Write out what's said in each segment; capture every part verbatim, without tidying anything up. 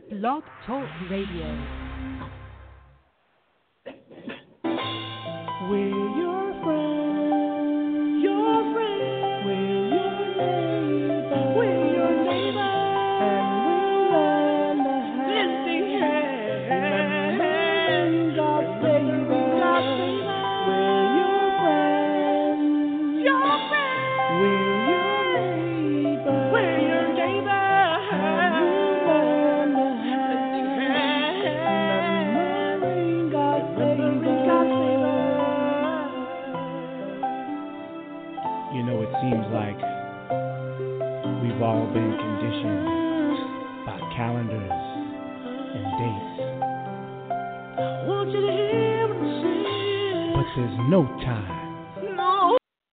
Blog Talk Radio. We're your friends, your friends. We're your neighbors, we're your neighbors. And we'll lend a hand. Lend a hand. God save us. We're your friends, your friends. We're your neighbors, we're your neighbors. And we'll lend a hand. Remembering God save us. You know, it seems like we've all been conditioned by calendars and dates. I want you to hear what I'm saying. But there's no time. No.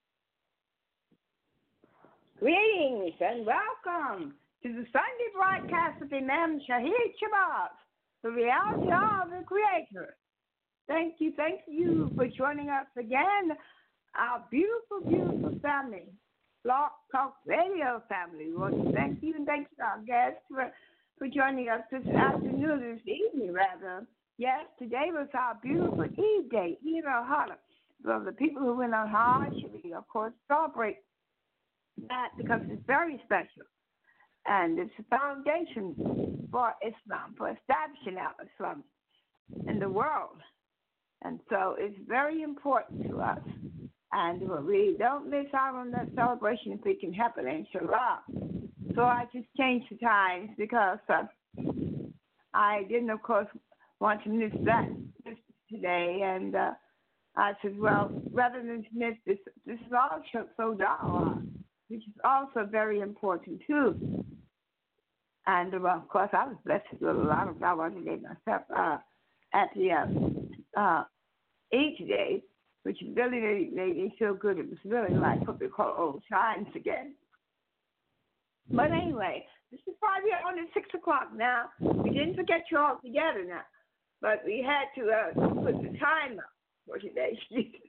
Greetings and welcome to the Sunday broadcast of Imam Shahid Shabazz, the reality of the Creator. Thank you, thank you for joining us again, our beautiful, beautiful family, Blog Talk Radio family. We want to thank you and thank you, our guests, for, for joining us this afternoon, this evening, rather. Yes, today was our beautiful Eid day, Eid al-Adha. So the people who went on Hajj, we, of course, celebrate that because it's very special. And it's a foundation for Islam, for establishing our Islam in the world. And so it's very important to us. And we don't miss out on that celebration if we can help it, inshallah. So I just changed the times because uh, I didn't, of course, want to miss that this today. And uh, I said, well, rather than to miss this, this is also so dawah, which is also very important, too. And, uh, of course, I was blessed to do a lot of dawah today myself uh, at the uh, uh, Eid today, which really made, made me feel good. It was really like what we call old times again. But anyway, this is probably on at six o'clock now. We didn't forget you all together now, but we had to uh, put the time up for today.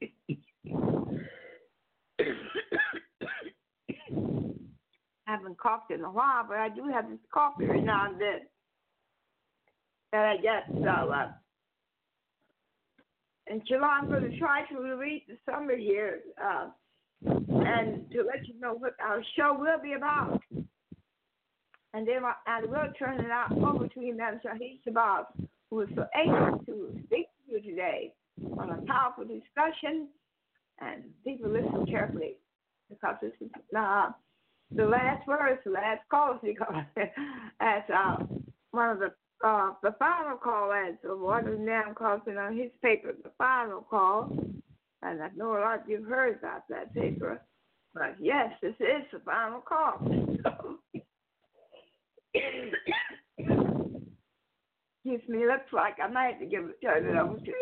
I haven't coughed in a while, but I do have this cough every now and then that I get. So, uh, inshallah, I'm going to try to read the summary here uh, and to let you know what our show will be about. And then I, I will turn it out over to Imam Shahid Shabazz, who is so anxious to speak to you today on a powerful discussion. And people listen carefully because this is uh, the last words, the last call, because as uh, one of the Uh, the final call answer, one of them calls it on his paper, the final call, and I know a lot of you have heard about that paper, but yes, this is the final call. Excuse me, looks like I might have to give it, turn it over to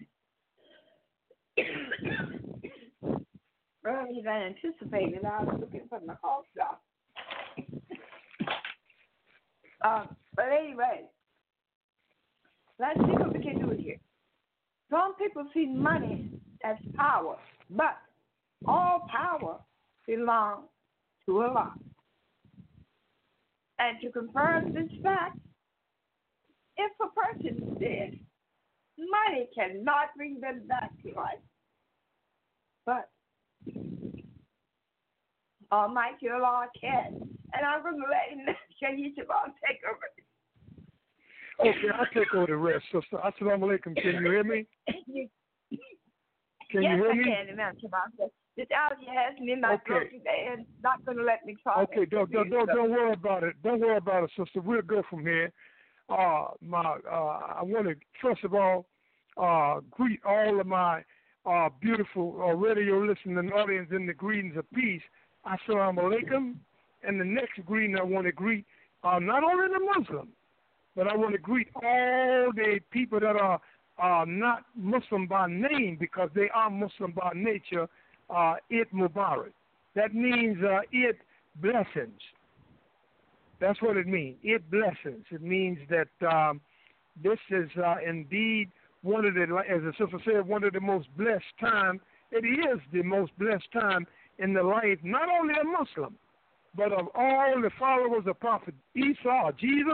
you. Earlier than anticipated, I was looking for my call stuff. Uh, but anyway, let's see what we can do here. Some people see money as power, but all power belongs to Allah. And to confirm this fact, if a person is dead, money cannot bring them back to life. But Almighty Allah can. And I'm going to let him Shahid Shabazz take over. Okay, I'll take over the rest. Sister, assalamu alaikum. Can you hear me? Can yes, you hear me? Yes, I can, Imam Shabazz. This allergy has me in my Okay. throat today and not going to let me talk. Okay, don't, don't, don't, don't worry about it. Don't worry about it, sister. We'll go from here. Uh, my, uh, I want to, first of all, uh, greet all of my uh, beautiful uh, radio listening audience in the greetings of peace. Assalamu alaikum. And the next greeting I want to greet uh, not only the Muslim, but I want to greet all the people that are uh, not Muslim by name because they are Muslim by nature, uh, Eid Mubarak. That means uh, Eid blessings. That's what it means, Eid blessings. It means that um, this is uh, indeed one of the, as the sister said, one of the most blessed time. It is the most blessed time in the life, not only a Muslim, but of all the followers of Prophet Isa, Jesus,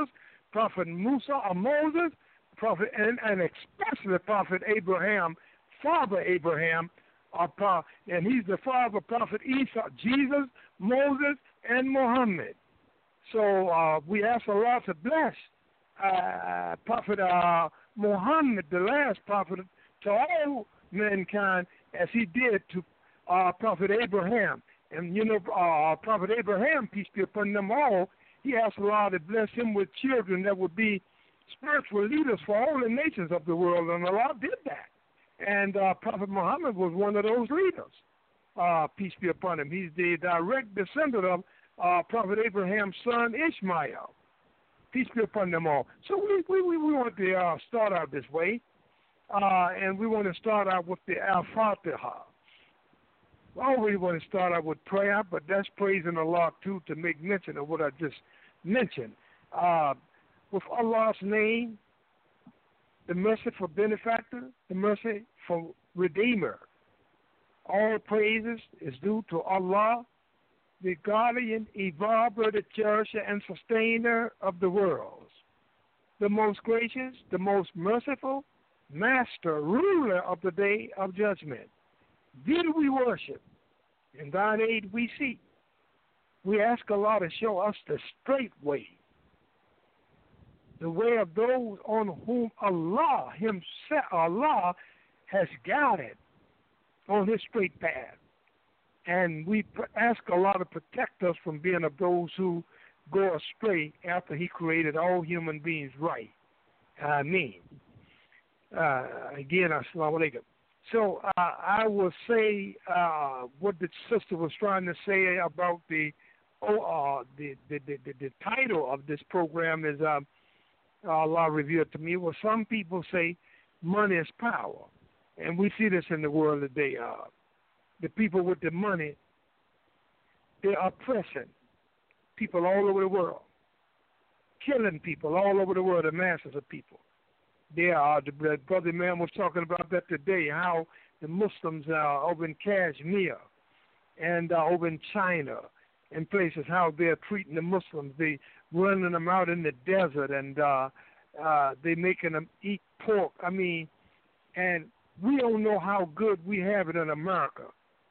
Prophet Musa or Moses, Prophet, and, and especially Prophet Abraham, Father Abraham, uh, and he's the father of Prophet Isa, Jesus, Moses, and Muhammad. So uh, we ask Allah to bless uh, Prophet uh, Muhammad, the last prophet, to all mankind as he did to uh, Prophet Abraham. And, you know, uh, Prophet Abraham, peace be upon them all, he asked Allah to bless him with children that would be spiritual leaders for all the nations of the world, and Allah did that. And uh, Prophet Muhammad was one of those leaders, uh, peace be upon him. He's the direct descendant of uh, Prophet Abraham's son Ishmael, peace be upon them all. So we we, we, we want to uh, start out this way, uh, and we want to start out with the Al-Fatiha. I already want to start out with prayer, but that's praising Allah too, to make mention of what I just mentioned. Uh, with Allah's name, the merciful benefactor, the mercy for Redeemer. All praises is due to Allah, the guardian, evolver, the cherisher, and sustainer of the worlds, the most gracious, the most merciful, master, ruler of the day of judgment. Thee do we worship, in thine aid we seek. We ask Allah to show us the straight way, the way of those on whom Allah himself, Allah has guided on his straight path. And we ask Allah to protect us from being of those who go astray after he created all human beings right. Ameen. Uh, again, assalamu alaikum. So uh, I will say uh, what the sister was trying to say about the oh, uh, the, the, the, the, the title of this program is uh, Allah revealed to me. Well, some people say money is power, and we see this in the world today. Uh, the people with the money, they are oppressing people all over the world, killing people all over the world, the masses of people. There are, the brother man was talking about that today, how the Muslims uh, over in Kashmir and uh, over in China and places, how they're treating the Muslims. They running them out in the desert, and uh, uh, they making them eat pork. I mean, and we don't know how good we have it in America.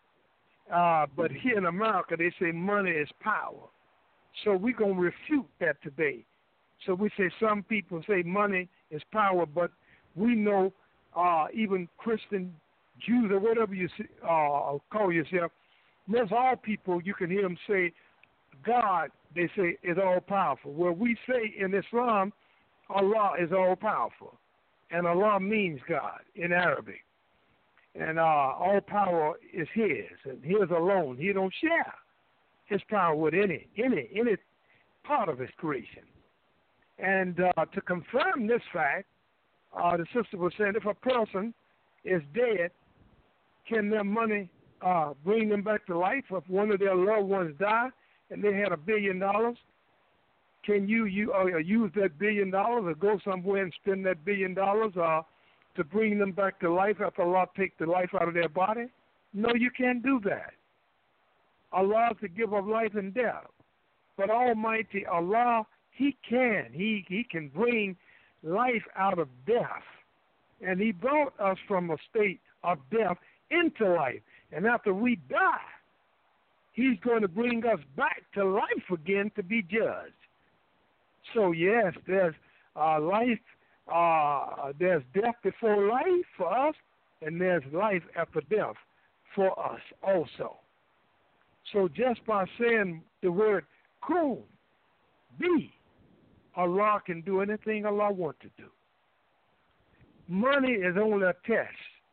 Uh, but here in America, they say money is power. So we're going to refute that today. So we say some people say money is power, but we know uh, even Christian Jews or whatever you say, uh, call yourself, most all people, you can hear them say, God, they say, is all powerful. Well, we say in Islam, Allah is all powerful. And Allah means God in Arabic. And uh, all power is his, and his alone. He don't share his power with any, any, any part of his creation. And uh, to confirm this fact, uh, the sister was saying, if a person is dead, can their money uh, bring them back to life? If one of their loved ones died and they had a billion dollars, can you, you uh, use that billion dollars or go somewhere and spend that billion dollars uh, to bring them back to life after Allah take the life out of their body? No, you can't do that. Allah is the giver of life and death. But Almighty Allah, He can. He, he can bring life out of death. And He brought us from a state of death into life. And after we die, He's going to bring us back to life again to be judged. So, yes, there's uh, life, uh, there's death before life for us, and there's life after death for us also. So just by saying the word kun, be, Allah can do anything Allah wants to do. Money is only a test.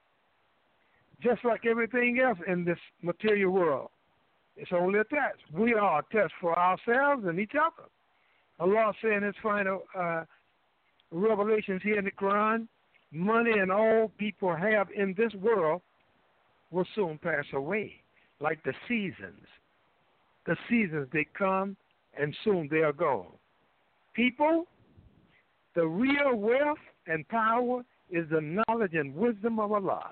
Just like everything else in this material world, it's only a test. We are a test for ourselves and each other. Allah said in His final uh, revelations here in the Quran, money and all people have in this world will soon pass away, like the seasons. The seasons, they come and soon they are gone. People, the real wealth and power is the knowledge and wisdom of Allah.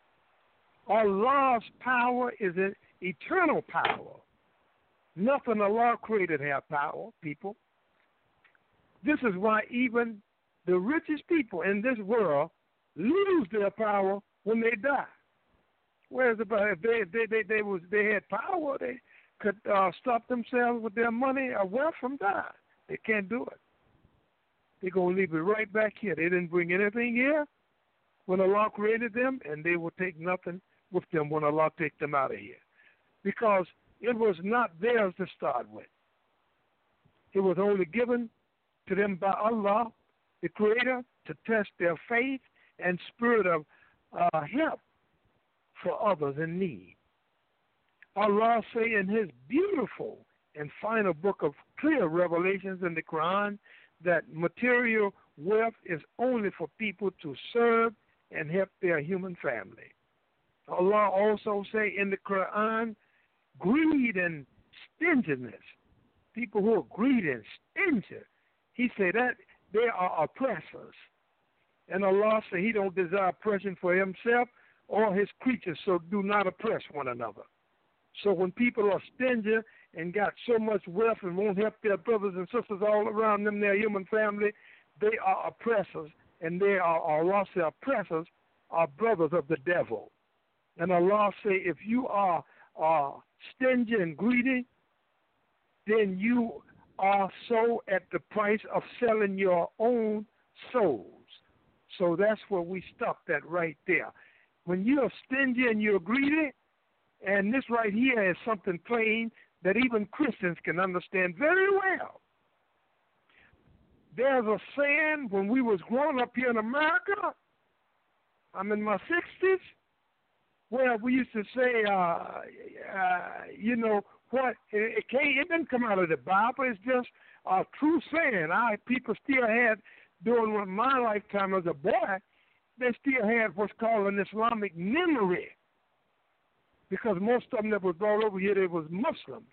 Allah's power is an eternal power. Nothing Allah created have power, people. This is why even the richest people in this world lose their power when they die. Whereas if they they they they was they had power, they could uh, stop themselves with their money or wealth from dying. They can't do it. They're gonna leave it right back here. They didn't bring anything here when Allah created them, and they will take nothing with them when Allah take them out of here, because it was not theirs to start with. It was only given to them by Allah, the Creator, to test their faith and spirit of uh, help for others in need. Allah say in His beautiful and final book of clear revelations in the Quran that material wealth is only for people to serve and help their human family. Allah also say in the Quran, greed and stinginess, people who are greedy and stingy, He say that they are oppressors. And Allah say He don't desire oppression for Himself or His creatures, so do not oppress one another. So when people are stingy and got so much wealth and won't help their brothers and sisters all around them, their human family, they are oppressors, and they are, Allah say, oppressors are brothers of the devil. And Allah say, if you are uh, stingy and greedy, then you are so at the price of selling your own souls. So that's where we stopped at right there. When you're stingy and you're greedy, and this right here is something plain that even Christians can understand very well. There's a saying when we was growing up here in America, I'm in my sixties, where we used to say, uh, uh, you know, what, it, it, can't, it didn't come out of the Bible, it's just a true saying. I People still had, during my lifetime as a boy, they still had what's called an Islamic memory, because most of them that were brought over here, they was Muslims.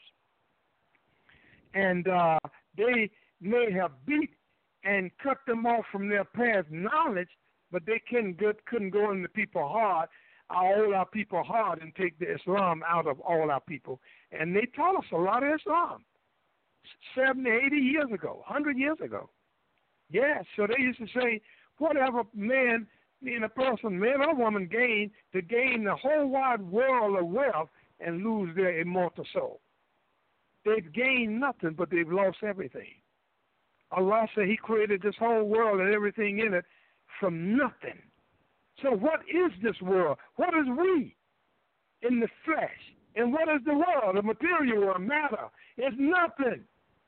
And uh, they may have beat and cut them off from their past knowledge, but they couldn't, good, couldn't go into people hard, all our people hard, and take the Islam out of all our people. And they taught us a lot of Islam seventy, eighty years ago, one hundred years ago. Yes, so they used to say, whatever man, mean a person, man or woman, gain, to gain the whole wide world of wealth and lose their immortal soul. They've gained nothing, but they've lost everything. Allah said He created this whole world and everything in it from nothing. So what is this world? What is we in the flesh? And what is the world, the material world, matter? It's nothing.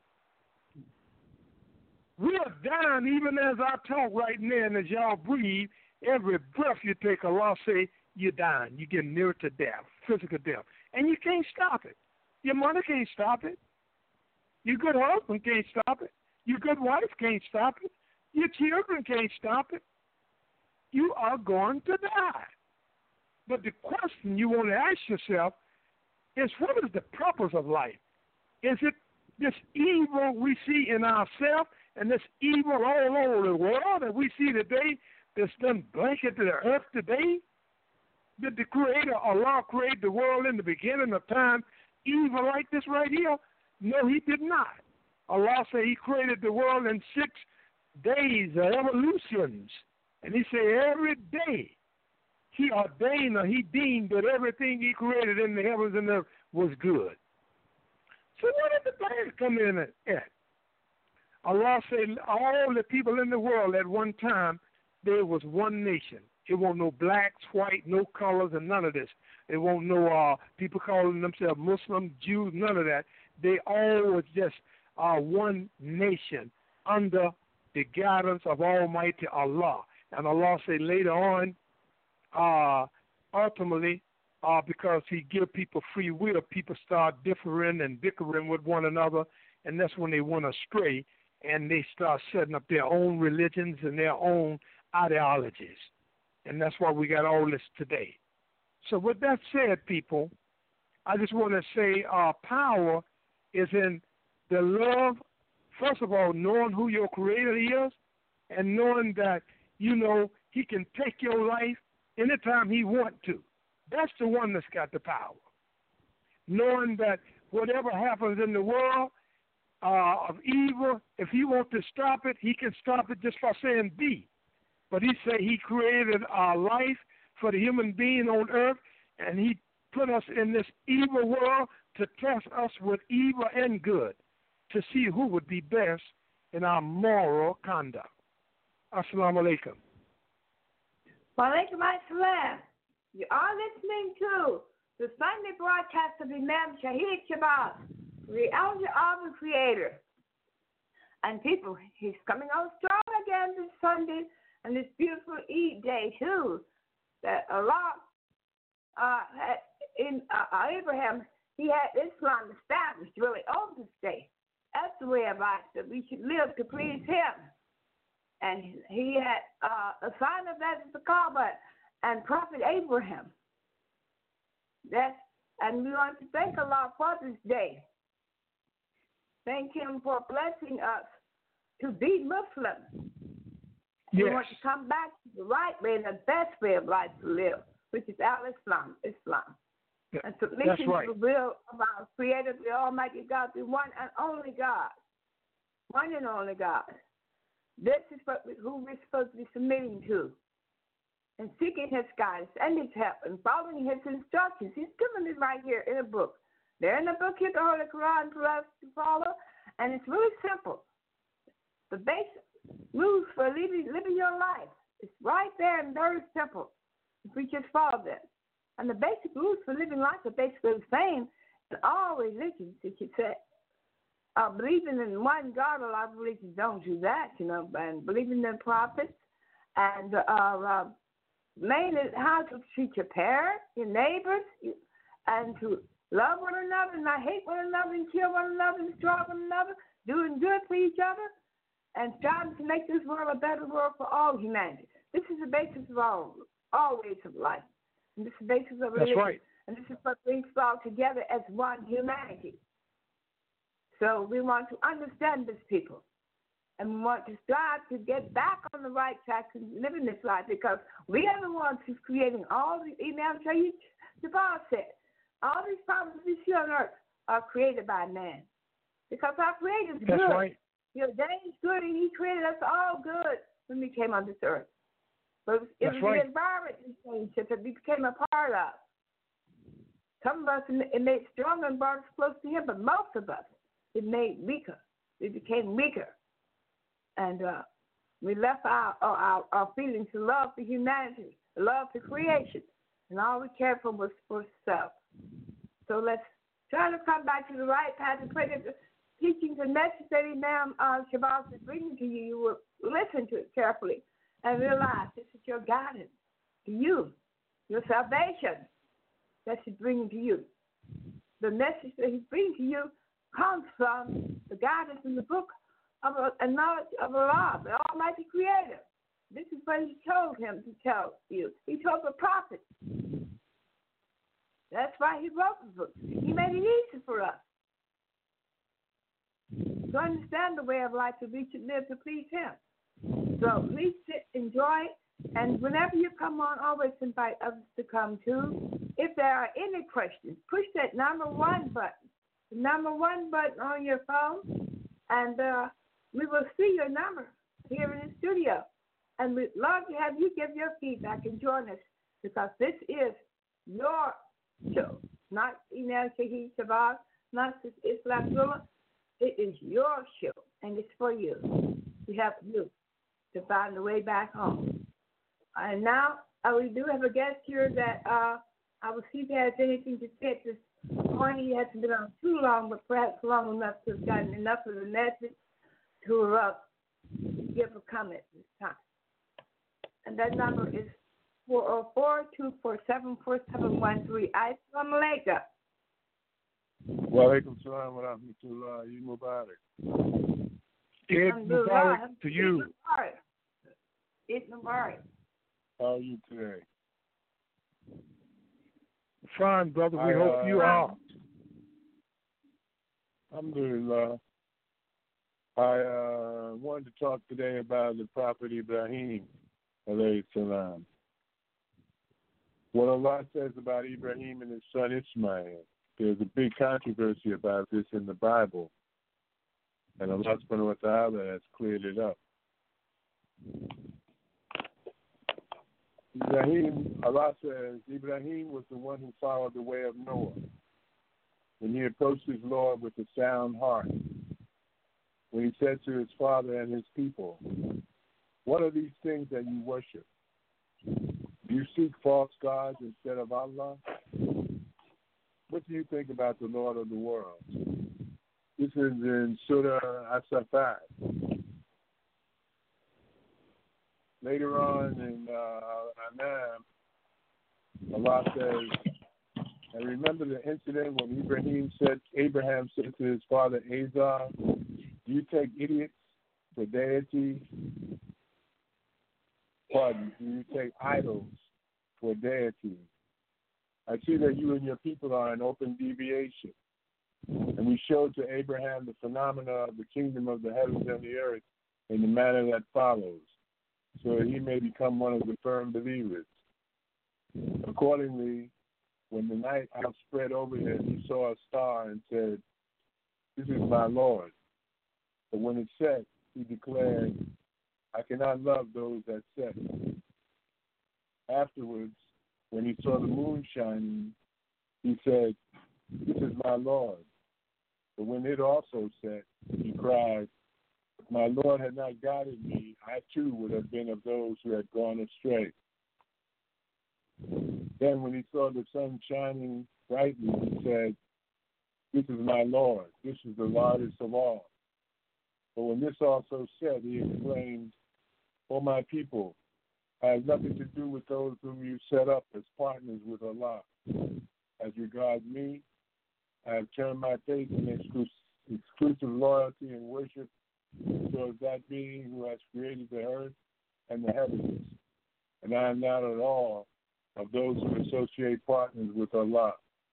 We are dying even as I talk right now, and as y'all breathe, every breath you take, Allah say, you're dying. You're getting nearer to death, physical death. And you can't stop it. Your mother can't stop it. Your good husband can't stop it. Your good wife can't stop it. Your children can't stop it. You are going to die. But the question you want to ask yourself is, what is the purpose of life? Is it this evil we see in ourselves and this evil all over the world that we see today that's done blanket to the earth today? Did the Creator, Allah, create the world in the beginning of time evil like this right here? No, He did not. Allah said He created the world in six days, uh, evolutions. And He said every day He ordained or He deemed that everything He created in the heavens and earth was good. So where did the bad come in at? Allah said all the people in the world at one time, there was one nation. It won't no blacks, white, no colors, and none of this. It won't no uh, people calling themselves Muslim, Jews, none of that. They all was just uh, one nation under the guidance of Almighty Allah. And Allah said later on, uh, ultimately, uh, because He give people free will, people start differing and bickering with one another, and that's when they went astray, and they start setting up their own religions and their own ideologies. And that's why we got all this today. So with that said, people, I just want to say our power is in the love, first of all, knowing who your Creator is, and knowing that, you know, He can take your life anytime He wants to. That's the one that's got the power. Knowing that whatever happens in the world, uh, of evil. If he wants to stop it, he can stop it just by saying be. But he said he created our life for the human being on earth, and he put us in this evil world to test us with evil and good, to see who would be best in our moral conduct. Assalamu alaikum. Wa alaikum assalam. You are listening to the Sunday broadcast of Imam Shahid Shabazz, the elder of the Creator. And people, he's coming on strong again this Sunday and this beautiful Eid day too. That Allah, uh, had in uh, Abraham, he had Islam established really on this day. That's the way of life, that we should live to please Him. And he had uh, a sign of that is the Kaaba and Prophet Abraham. That's, and we want to thank Allah for this day. Thank Him for blessing us to be Muslim. Yes. We want to come back to the right way, the best way of life to live, which is Al-Islam, Islam. Yeah, and submission that's right. to the will of our Creator, the Almighty God, the one and only God. One and only God. This is what we, who we're supposed to be submitting to. And seeking His guidance and His help and following His instructions. He's given it right here in a book. They're in the book here, the Holy Quran, for us to follow. And it's really simple. The basic rules for living, living your life. It's right there and very simple. If we just follow them. And the basic rules for living life are basically the same in all religions, as you said. Uh, believing in one God, a lot of religions don't do that, you know, and believing in prophets and uh, uh, mainly how to treat your parents, your neighbors, and to love one another and not hate one another and kill one another and destroy one another, doing good for each other, and striving to make this world a better world for all humanity. This is the basis of all, all ways of life. And this is the basis of religion. That's right. And this is what brings us all together as one humanity. So we want to understand this, people. And we want to strive to get back on the right track and live in this life, because we are the ones who's creating all the Imam Shahid Shabazz said. All these problems we see on earth are created by man. Because our Creator is good. That's right. You know, Dane's good, and He created us all good when we came on this earth. But it was right. the environment relationship that we became a part of. Some of us, it made stronger and brought us close to Him, but most of us, it made weaker. We became weaker. And uh, we left our, our, our feelings of love for humanity, love for creation, and all we cared for was for self. So let's try to come back to the right path and pray that the teachings and message that Imam uh, Shabazz is bringing to you, you will listen to it carefully and realize this is your guidance to you, your salvation that He's bringing to you. The message that He's bringing to you comes from the guidance in the book of a, a knowledge of Allah, the Almighty Creator. This is what He told him to tell you. He told the prophet. That's why He wrote the book. He made it easy for us to understand the way of life that we should live to please Him. So please sit, enjoy, and whenever you come on, always invite others to come too. If there are any questions, push that number one button, the number one button on your phone, and uh, we will see your number here in the studio. And we'd love to have you give your feedback and join us, because this is your show, not Imam Shahid Shabazz, not Islam Zula. It is your show, and it's for you. We have you to find the way back home. And now uh, we do have a guest here that uh, I will see if he has anything to say at this point. He hasn't been on too long, but perhaps long enough to have gotten enough of the message to uh, give a comment this time. And that number is four oh four, two four seven, four seven one three. Assalamu alaikum. Wa alaikum salam wa rahmatullahi wa barakatuh. Eid Mubarak to you. Eid Mubarak. How are you today? Fine, brother. We I, hope uh, you are. Alhamdulillah. I uh, wanted to talk today about the Prophet Ibrahim, alayhi salam. What Allah says about Ibrahim and his son Ismail, there's a big controversy about this in the Bible. And Allah subhanahu wa ta'ala has cleared it up. Ibrahim, Allah says, Ibrahim was the one who followed the way of Noah when he approached his Lord with a sound heart. When he said to his father and his people, what are these things that you worship? Do you seek false gods instead of Allah? What do you think about the Lord of the world? This is in Surah As-Safat. Later on in uh, Anam, Allah says, and remember the incident when Ibrahim said, Abraham said to his father Azar, do you take idiots for deity? Pardon, do you take idols for deity? I see that you and your people are in open deviation. And we showed to Abraham the phenomena of the kingdom of the heavens and the earth in the manner that follows, so that he may become one of the firm believers. Accordingly, when the night outspread over him, he saw a star and said, this is my Lord. But when it set, he declared, I cannot love those that set. Afterwards, when he saw the moon shining, he said, this is my Lord. But when it also set, he cried, if my Lord had not guided me, I too would have been of those who had gone astray. Then when he saw the sun shining brightly, he said, this is my Lord, this is the largest of all. But when this also said, he exclaimed, O my people, I have nothing to do with those whom you set up as partners with Allah. As regards me, I have turned my faith in exclusive, exclusive loyalty and worship towards that being who has created the earth and the heavens. And I am not at all of those who associate partners with Allah.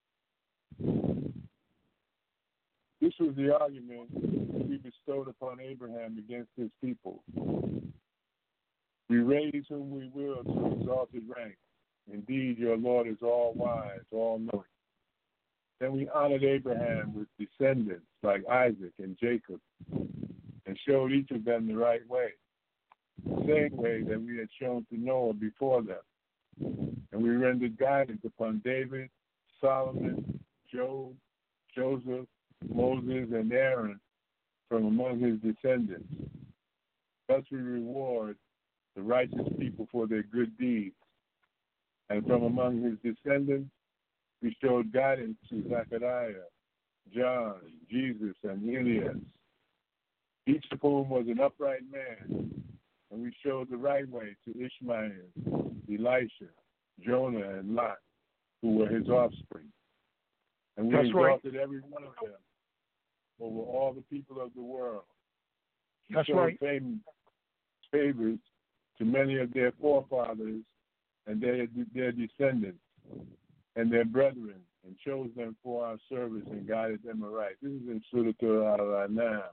This was the argument that we bestowed upon Abraham against his people. We raise whom we will to exalted rank. Indeed, your Lord is all wise, all knowing. Then we honored Abraham with descendants like Isaac and Jacob and showed each of them the right way, the same way that we had shown to Noah before them. And we rendered guidance upon David, Solomon, Job, Joseph, Moses, and Aaron from among his descendants. Thus we reward the righteous people for their good deeds. And from among his descendants, we showed guidance to Zechariah, John, Jesus, and Elias, each of whom was an upright man. And we showed the right way to Ishmael, Elisha, Jonah, and Lot, who were his offspring. And we That's exalted right. every one of them over all the people of the world. He That's showed right. fam- favors to many of their forefathers and their, their descendants and their brethren, and chose them for our service and guided them aright. This is in Surah Al-An'am.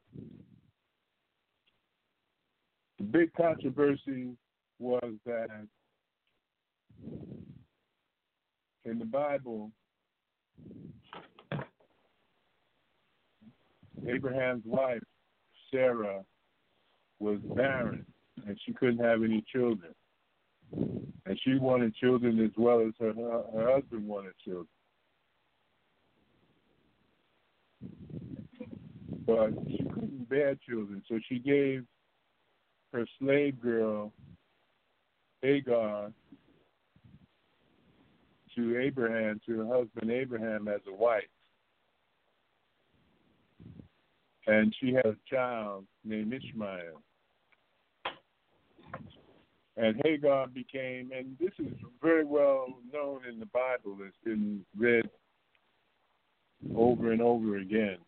The big controversy was that in the Bible, Abraham's wife, Sarah, was barren, and she couldn't have any children. And she wanted children as well as her, her husband wanted children. But she couldn't bear children, so she gave her slave girl, Hagar, to Abraham, to her husband Abraham, as a wife. And she had a child named Ishmael. And Hagar became, and this is very well known in the Bible, it's been read over and over again.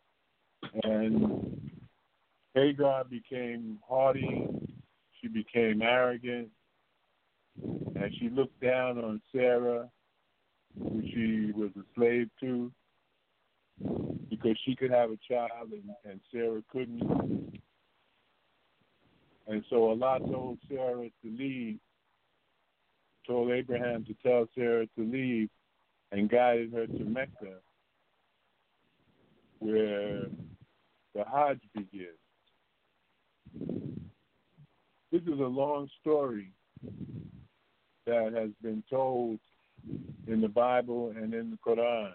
And Hagar became haughty, she became arrogant, and she looked down on Sarah, who she was a slave to, because she could have a child and, and Sarah couldn't. And so Allah told Sarah to leave, told Abraham to tell Sarah to leave, and guided her to Mecca, where the Hajj begins. This is a long story that has been told in the Bible and in the Quran.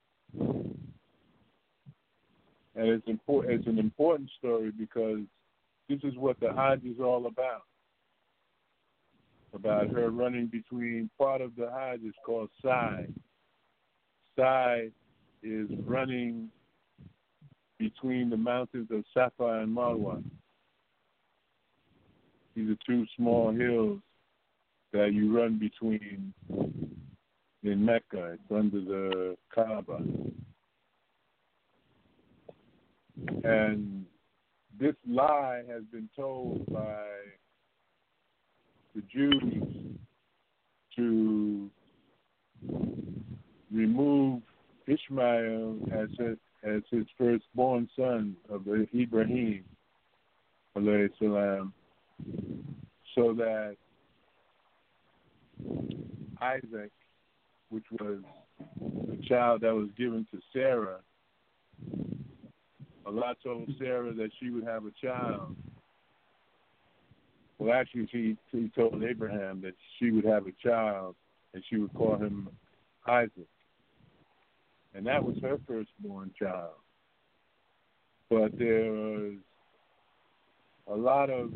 And it's important. It's an important story because this is what the Hajj is all about. About her running between, part of the Hajj is called Sa'i. Sa'i is running between the mountains of Safa and Marwa. These are two small hills that you run between in Mecca. It's under the Kaaba. And this lie has been told by the Jews to remove Ishmael as his, as his firstborn son of Ibrahim, alayhi salam, so that Isaac, which was the child that was given to Sarah, Allah told Sarah that she would have a child. Well, actually, he, he told Abraham that she would have a child and she would call him Isaac. And that was her firstborn child. But there was a lot of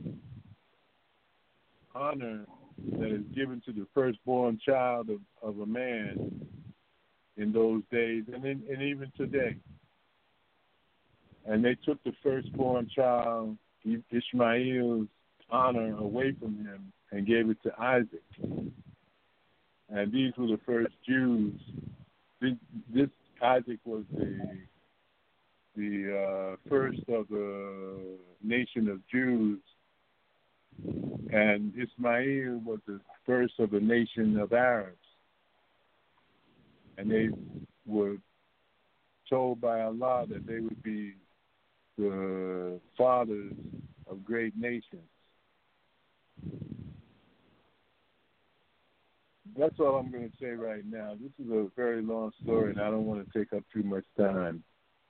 honor that is given to the firstborn child of, of a man in those days and, in, and even today. And they took the firstborn child, Ishmael's honor, away from him and gave it to Isaac. And these were the first Jews. This, this Isaac was the the uh, first of the nation of Jews, and Ismail was the first of the nation of Arabs. And they were told by Allah that they would be the fathers of great nations. That's all I'm going to say right now. This is a very long story, and I don't want to take up too much time.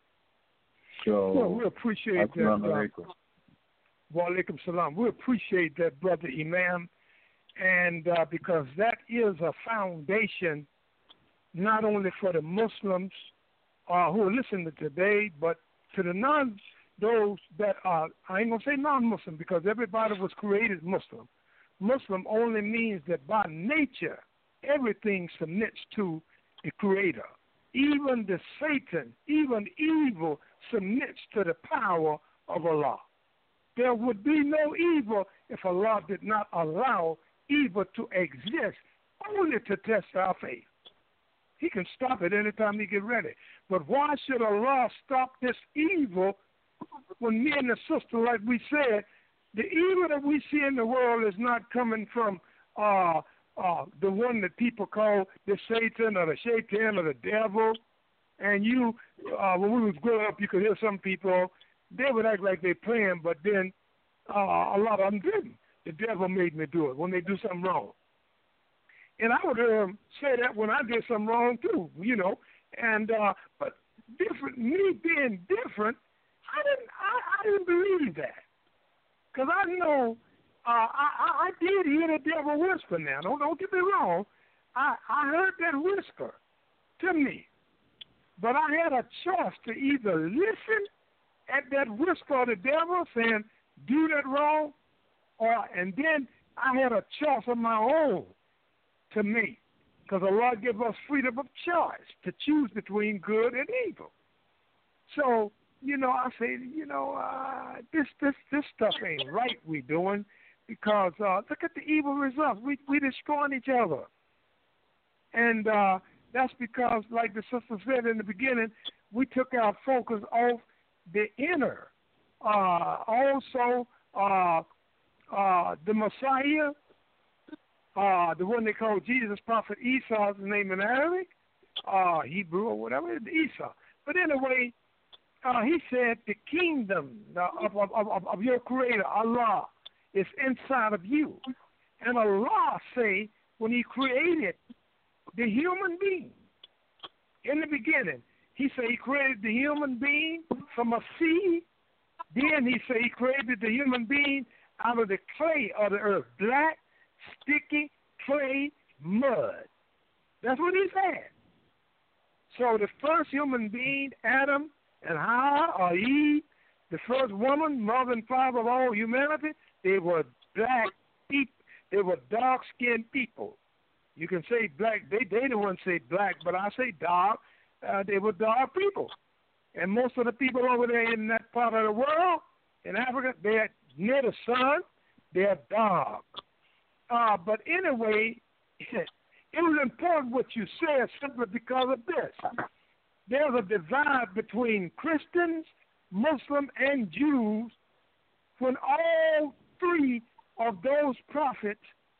So, well, we appreciate that. Alaikum. Wa alaikum salam. We appreciate that, Brother Imam, and uh, because that is a foundation not only for the Muslims uh, who are listening today, but to the non, those that are, I ain't going to say non-Muslim because everybody was created Muslim. Muslim only means that by nature, everything submits to the Creator. Even the Satan, even evil submits to the power of Allah. There would be no evil if Allah did not allow evil to exist, only to test our faith. He can stop it anytime he get ready. But why should Allah stop this evil when me and the sister, like we said, the evil that we see in the world is not coming from uh, uh, the one that people call the Satan or the Shaitan or the devil. And you, uh, when we was growing up, you could hear some people, they would act like they're playing, but then uh, a lot of them didn't. The devil made me do it when they do something wrong. And I would um, say that when I did something wrong too, you know. And uh, but different, me being different, I didn't, I, I didn't believe that. Because I know uh, I, I, I did hear the devil whisper now. Don't, don't get me wrong. I, I heard that whisper to me. But I had a choice to either listen at that whisper of the devil saying, do that wrong, or and then I had a choice of my own to make. Because Allah gives us freedom of choice to choose between good and evil. So, you know, I say, you know, uh, this this this stuff ain't right we doing because uh, look at the evil results. We we destroying each other, and uh, that's because, like the sister said in the beginning, we took our focus off the inner. Uh, also, uh, uh, the Messiah, uh, the one they call Jesus, Prophet Esau, his name in Arabic, uh, Hebrew or whatever, Esau. But anyway. Uh, he said the kingdom of, of, of, of your Creator, Allah, is inside of you. And Allah say, when he created the human being, in the beginning, he said he created the human being from a seed Then he said he created the human being out of the clay of the earth, black, sticky clay mud. That's what he said. So the first human being, Adam and Hawa, or Eve, the first woman, mother and father of all humanity, they were black people. They were dark-skinned people. You can say black. They they the ones say black, but I say dark. Uh, they were dark people. And most of the people over there in that part of the world, in Africa, they're near the sun. They're dark. Uh, but anyway, it was important what you said simply because of this. There's a divide between Christians, Muslims, and Jews when all three of those prophets,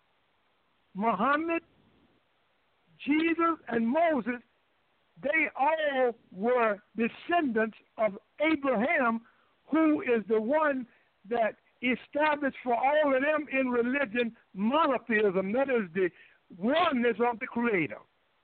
Muhammad, Jesus, and Moses, they all were descendants of Abraham, who is the one that established for all of them in religion monotheism, that is the oneness of the Creator.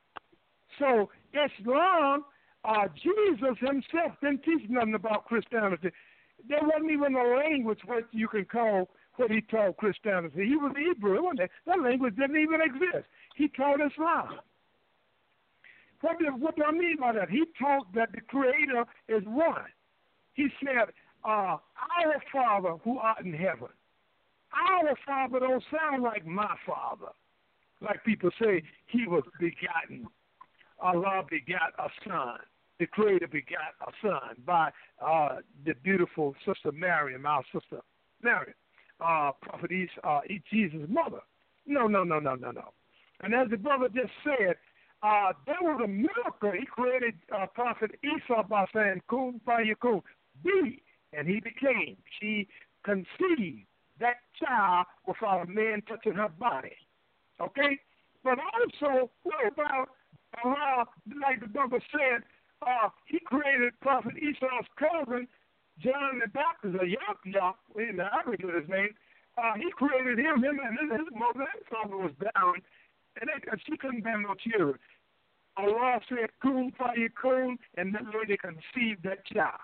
So Islam, uh, Jesus himself didn't teach nothing about Christianity. There wasn't even a language what you can call what he taught Christianity. He was Hebrew. Wasn't it? That language didn't even exist. He taught Islam. What do, what do I mean by that? He taught that the Creator is one. He said, uh, our Father who art in heaven. Our Father don't sound like my Father. Like people say, he was begotten. Allah begot a son. The Creator begot a son by uh, the beautiful Sister Miriam, our Sister Miriam, uh, Prophet Isa, uh, Jesus' mother. No, no, no, no, no, no. And as the brother just said, uh, there was a miracle. He created uh, Prophet Isa by saying, Kun fayakun, be, and he became. She conceived that child without a man touching her body. Okay? But also, what about Allah, like the brother said, uh, he created Prophet Esau's cousin, John the Baptist, a Yahya, in the Arabic of his name. Uh, he created him, him and his, his mother and father was barren, and they, she couldn't bear no children. Allah said, Kun fayakun, and that lady conceived that child.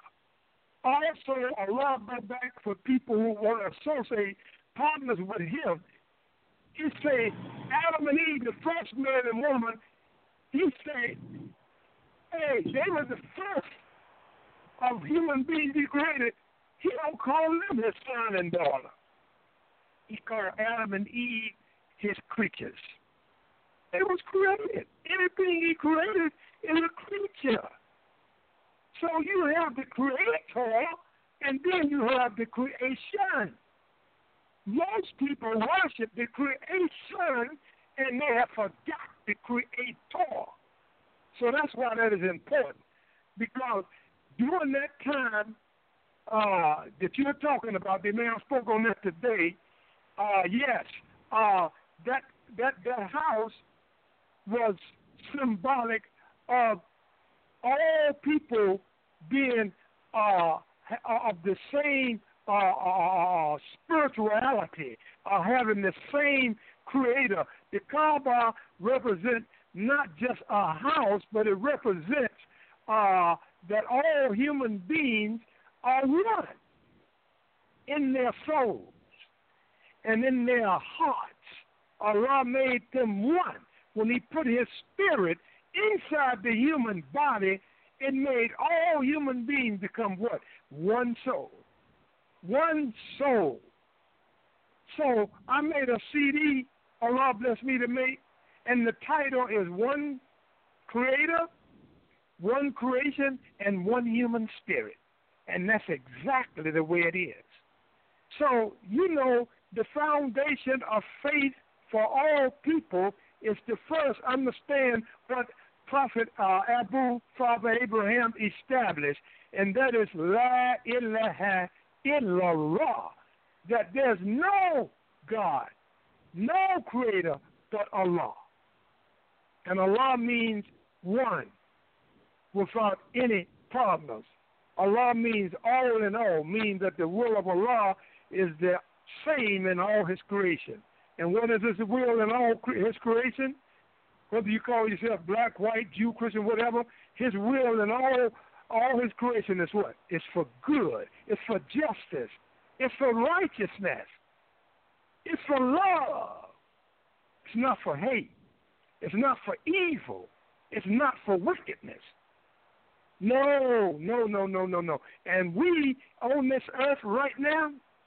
Also, Allah go back for people who want to associate partners with him. He said, Adam and Eve, the first man and woman, he said, hey, they were the first of human beings he created. He don't call them his son and daughter. He called Adam and Eve his creatures. It was created. Anything he created is a creature. So you have the Creator, and then you have the creation. Most people worship the creation, and they have forgot the Creator. So that's why that is important. Because during that time uh, that you're talking about, the man spoke on that today, uh, yes, uh, that, that, that house was symbolic of all people being uh, of the same uh, uh, spirituality, uh, having the same Creator. The Kaaba represents not just a house, but it represents uh, that all human beings are one in their souls and in their hearts. Allah made them one. When he put his spirit inside the human body, it made all human beings become what? One soul. One soul. So I made a C D, Allah blessed me to make, and the title is One Creator, One Creation, and One Human Spirit. And that's exactly the way it is. So, you know, the foundation of faith for all people is to first understand what Prophet uh, Abu, Father Abraham, established, and that is La ilaha illallah, that there's no God, no creator but Allah. And Allah means one, without any partners. Allah means all in all, means that the will of Allah is the same in all his creation. And what is his will in all his creation? Whether you call yourself black, white, Jew, Christian, whatever, his will in all all his creation is what? It's for good. It's for justice. It's for righteousness. It's for love. It's not for hate. It's not for evil. It's not for wickedness. No, no, no, no, no, no. And we on this earth right now,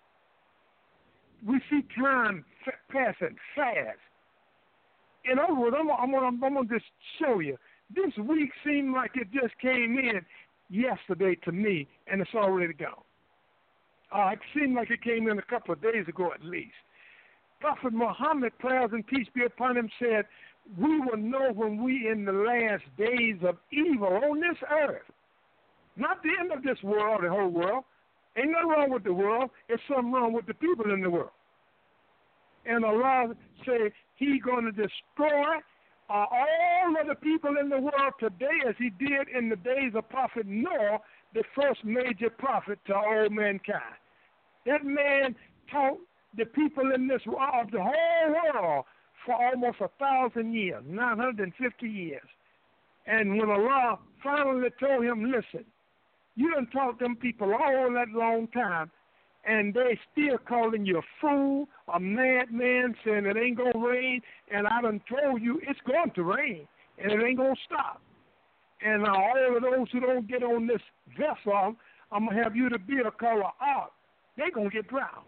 we see time f- passing fast. In other words, I'm, I'm, I'm, I'm going to just show you. This week seemed like it just came in yesterday to me, and it's already gone. Uh, it seemed like it came in a couple of days ago at least. Prophet Muhammad, prayers and peace be upon him, said, we will know when we in the last days of evil on this earth. Not the end of this world, the whole world. Ain't nothing wrong with the world. It's something wrong with the people in the world. And Allah said He's going to destroy uh, all of the people in the world today as He did in the days of Prophet Noah, the first major prophet to all mankind. That man taught the people in this world, the whole world, for almost a thousand years, nine hundred fifty years. And when Allah finally told him, listen, you done taught them people all that long time, and they still calling you a fool, a madman, saying it ain't going to rain, and I done told you it's going to rain, and it ain't going to stop. And uh, all of those who don't get on this vessel, I'm going to have you to build a color ark. They're going to get drowned.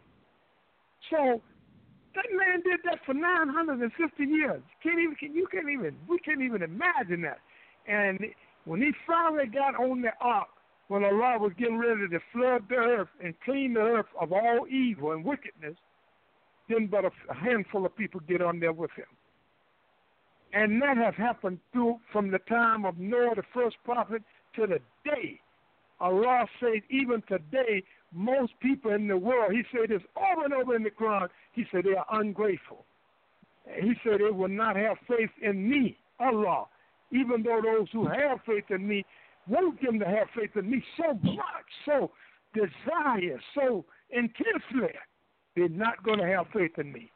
So that man did that for nine hundred fifty years. Can't even, can, you can't even, we can't even imagine that. And when he finally got on the ark, when Allah was getting ready to flood the earth and clean the earth of all evil and wickedness, then but a, a handful of people get on there with him. And that has happened through from the time of Noah, the first prophet, to the day. Allah said even today, most people in the world, he said this over and over in the Quran, he said they are ungrateful. He said they will not have faith in me, Allah, even though those who have faith in me want them to have faith in me so much, so desire, so intensely, they're not going to have faith in me.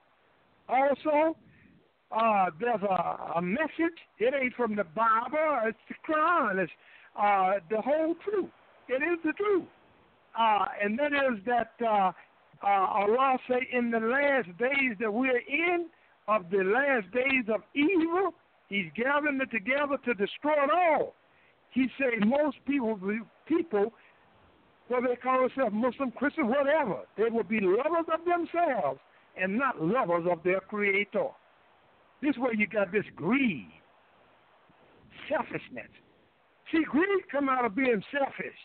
Also, uh, there's a, a message. It ain't from the Bible. It's the Quran. It's uh, the whole truth. It is the truth. Uh, and that is that uh, uh, Allah say in the last days that we're in, of the last days of evil, He's gathering it together to destroy it all. He said most people, people, whether they call themselves Muslim, Christian, whatever, they will be lovers of themselves and not lovers of their Creator. This is where you got this greed, selfishness. See, greed come out of being selfish.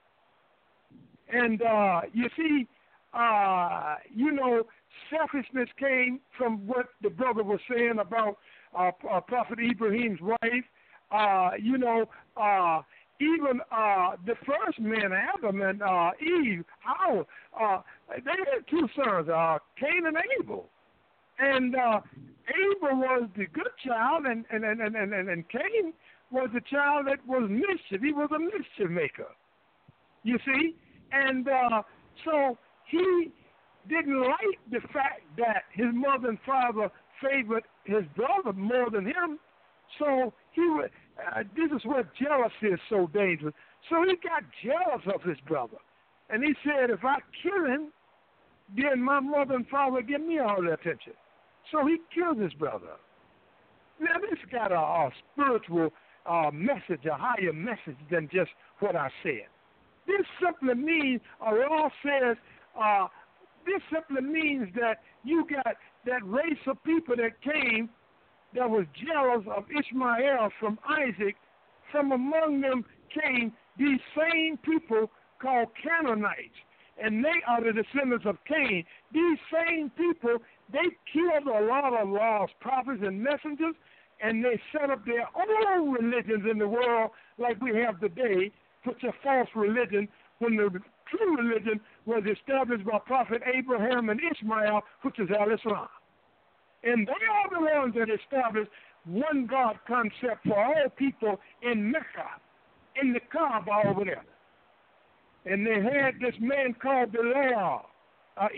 And uh, you see, uh, you know, selfishness came from what the brother was saying about uh, uh, Prophet Ibrahim's wife. Uh, you know, uh, even uh, the first men, Adam and uh, Eve, Hawa, uh, they had two sons, uh, Cain and Abel. And uh, Abel was the good child, and, and, and, and, and, and Cain was the child that was mischief. He was a mischief maker, you see. And uh, so he didn't like the fact that his mother and father favored his brother more than him. So he would, uh, this is where jealousy is so dangerous. So he got jealous of his brother. And he said, if I kill him, then my mother and father give me all the attention. So he killed his brother. Now this got a, a spiritual uh, message, a higher message than just what I said. This simply means, Allah says, uh, this simply means that you got that race of people that came that was jealous of Ishmael from Isaac. From among them came these same people called Canaanites, and they are the descendants of Cain. These same people, they killed a lot of Allah's prophets and messengers, and they set up their own religions in the world like we have today, which are false religion, when the true religion was established by Prophet Abraham and Ishmael, which is Al-Islam. And they are the ones that established one God concept for all people in Mecca, in the Kaaba over there. And they had this man called Bilal, an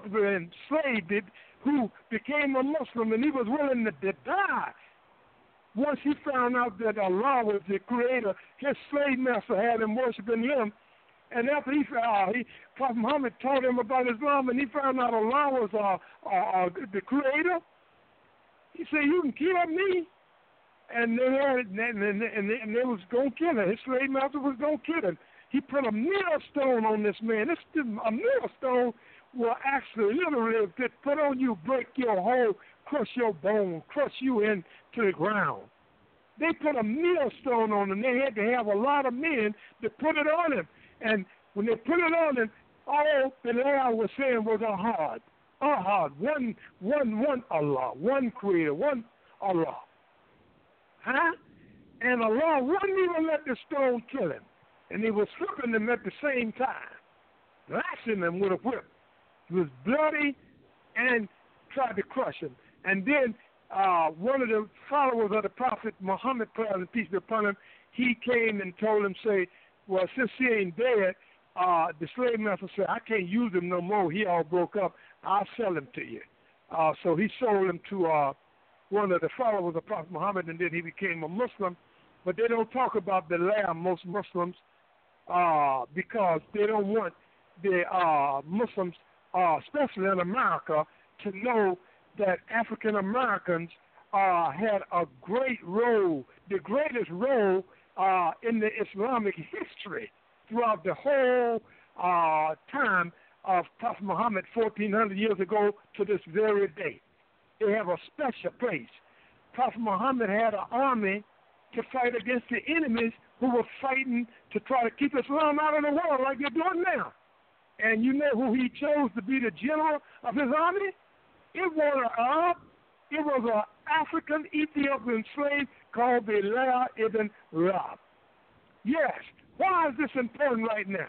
Ethiopian slave who became a Muslim, and he was willing to die once he found out that Allah was the creator, his slave master had him worshiping him. And after he, uh, he Prophet Muhammad taught him about Islam, and he found out Allah was uh, uh, uh, the creator, he said, "You can kill me." And they had, and, and, and, they, and they was going to kill him. His slave master was going to kill him. He put a millstone on this man. This a millstone will actually, literally, if it put on you, break your whole, crush your bone, crush you into the ground. They put a millstone on him. They had to have a lot of men to put it on him. And when they put it on him, all Bilal was saying was Ahad. Ahad, one, one, one Allah, one Creator, one Allah. Huh? And Allah wouldn't even let the stone kill him. And he was flipping them at the same time, lashing them with a whip. He was bloody and tried to crush him. And then uh, one of the followers of the Prophet Muhammad, praise and peace be upon him, he came and told him, say, well, since he ain't dead, uh, the slave master said, I can't use him no more. He all broke up. I'll sell him to you. Uh, so he sold him to uh, one of the followers of Prophet Muhammad, and then he became a Muslim. But they don't talk about the lamb, most Muslims, uh, because they don't want the uh, Muslims, uh, especially in America, to know that African Americans uh, had a great role, the greatest role uh, in the Islamic history throughout the whole uh, time of Prophet Muhammad fourteen hundred years ago to this very day. They have a special place. Prophet Muhammad had an army to fight against the enemies who were fighting to try to keep Islam out of the world like they're doing now. And you know who he chose to be the general of his army? It was an Arab. It was an African Ethiopian slave called Bilal ibn Rab. Yes. Why is this important right now?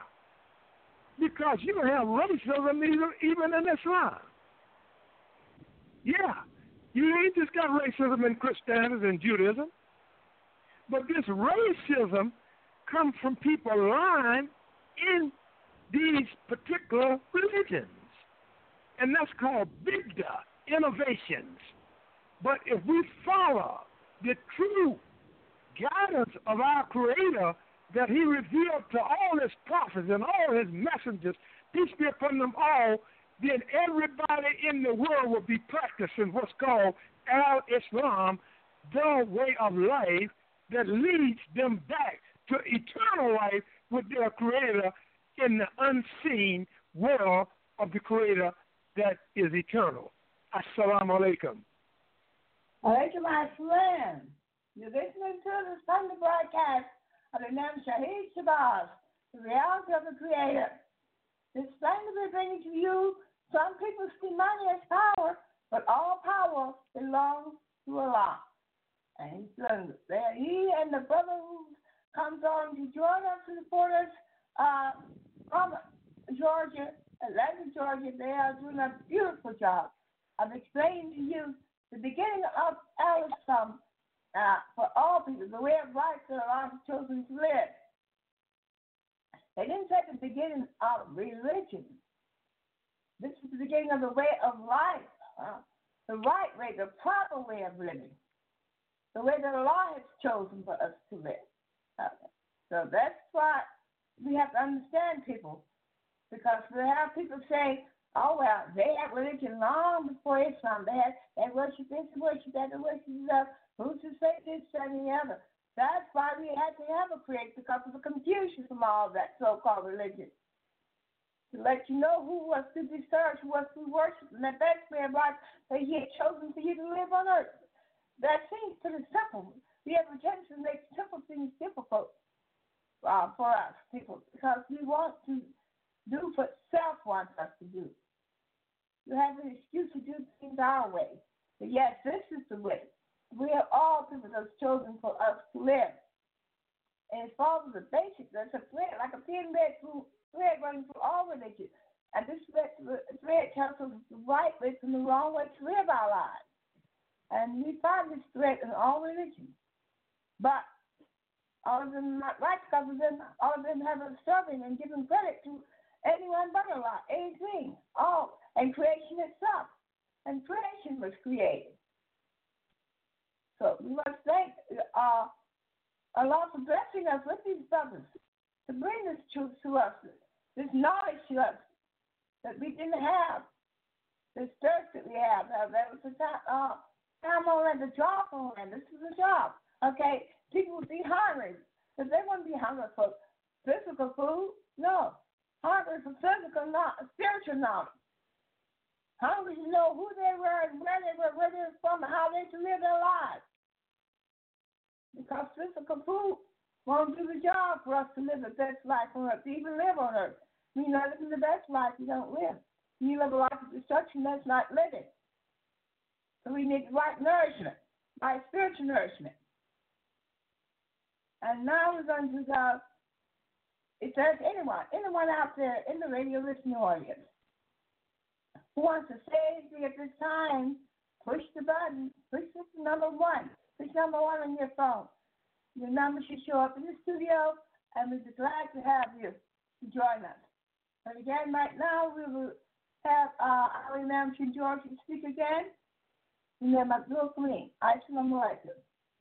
Because you have racism even, even in Islam. Yeah. You ain't just got racism in Christianity and Judaism. But this racism comes from people lying in these particular religions. And that's called bid'ah, innovations. But if we follow the true guidance of our Creator that he revealed to all his prophets and all his messengers, peace be upon them all, then everybody in the world will be practicing what's called al-Islam, the way of life that leads them back to eternal life with their Creator in the unseen world of the Creator that is eternal. Assalamu alaikum. Alaikum assalam. You're listening to the Sunday broadcast of the Imam Shahid Shabazz, the reality of the Creator. This Sunday we're bringing to you, some people see money as power, but all power belongs to Allah. And he and the brother who comes on to join us to support us uh, from Georgia, Atlanta, Georgia, they are doing a beautiful job of explaining to you the beginning of Al-Islam uh, for all people, the way of life that Allah has chosen to live. They didn't say the beginning of religion. This is the beginning of the way of life, uh, the right way, the proper way of living, the way that Allah has chosen for us to live. Uh, so that's why we have to understand people, because we have people say, oh, well, they had religion long before Islam. They had they worship this, worship that, they worship that. Who's to say this, that, and the other? That's why we had to have a creator, because of the confusion from all that so-called religion. To let you know who was to be served, who was to be worshipped, and that that's way of life that he had chosen for you to live on earth. That seems pretty simple. We have a tendency to make simple things difficult uh, for us, people, because we want to do what self wants us to do. You have an excuse to do things our way. But yes, this is the way. We are all people that's chosen for us to live. And it follows the basics. There's a thread, like a thin red through, thread running through all religion. And this thread tells us the right way from the wrong way to live our lives. And we find this thread in all religions. But all of them not right, because of them, all of them have a serving and giving credit to anyone but Allah, anything, all, and creation itself. And creation was created. So we must thank uh, Allah for blessing us with these brothers to bring this truth to us, this knowledge to us that we didn't have, this thirst that we have. Now, that was the time, uh, time on land, the job on land. This is a job. Okay, people would be hungry, but they wouldn't be hungry for physical food. No, hungry for physical, not spiritual knowledge. Hungry to know who they were and where they were, where they were from, and how they should live their lives. Because physical food won't do the job for us to live the best life on earth, to even live on earth. When you're not living the best life, you don't live. When you live a life of destruction, that's not living. So we need right nourishment, right spiritual nourishment. And now we're going to go, if there's anyone, anyone out there in the radio listening audience who wants to say anything at this time, push the button, push this number one, push number one on your phone. Your number should show up in the studio, and we'd be glad to have you to join us. But again, right now, we will have uh, our Imam George to speak again, and then Abdul Kareem. Assalamu alaikum.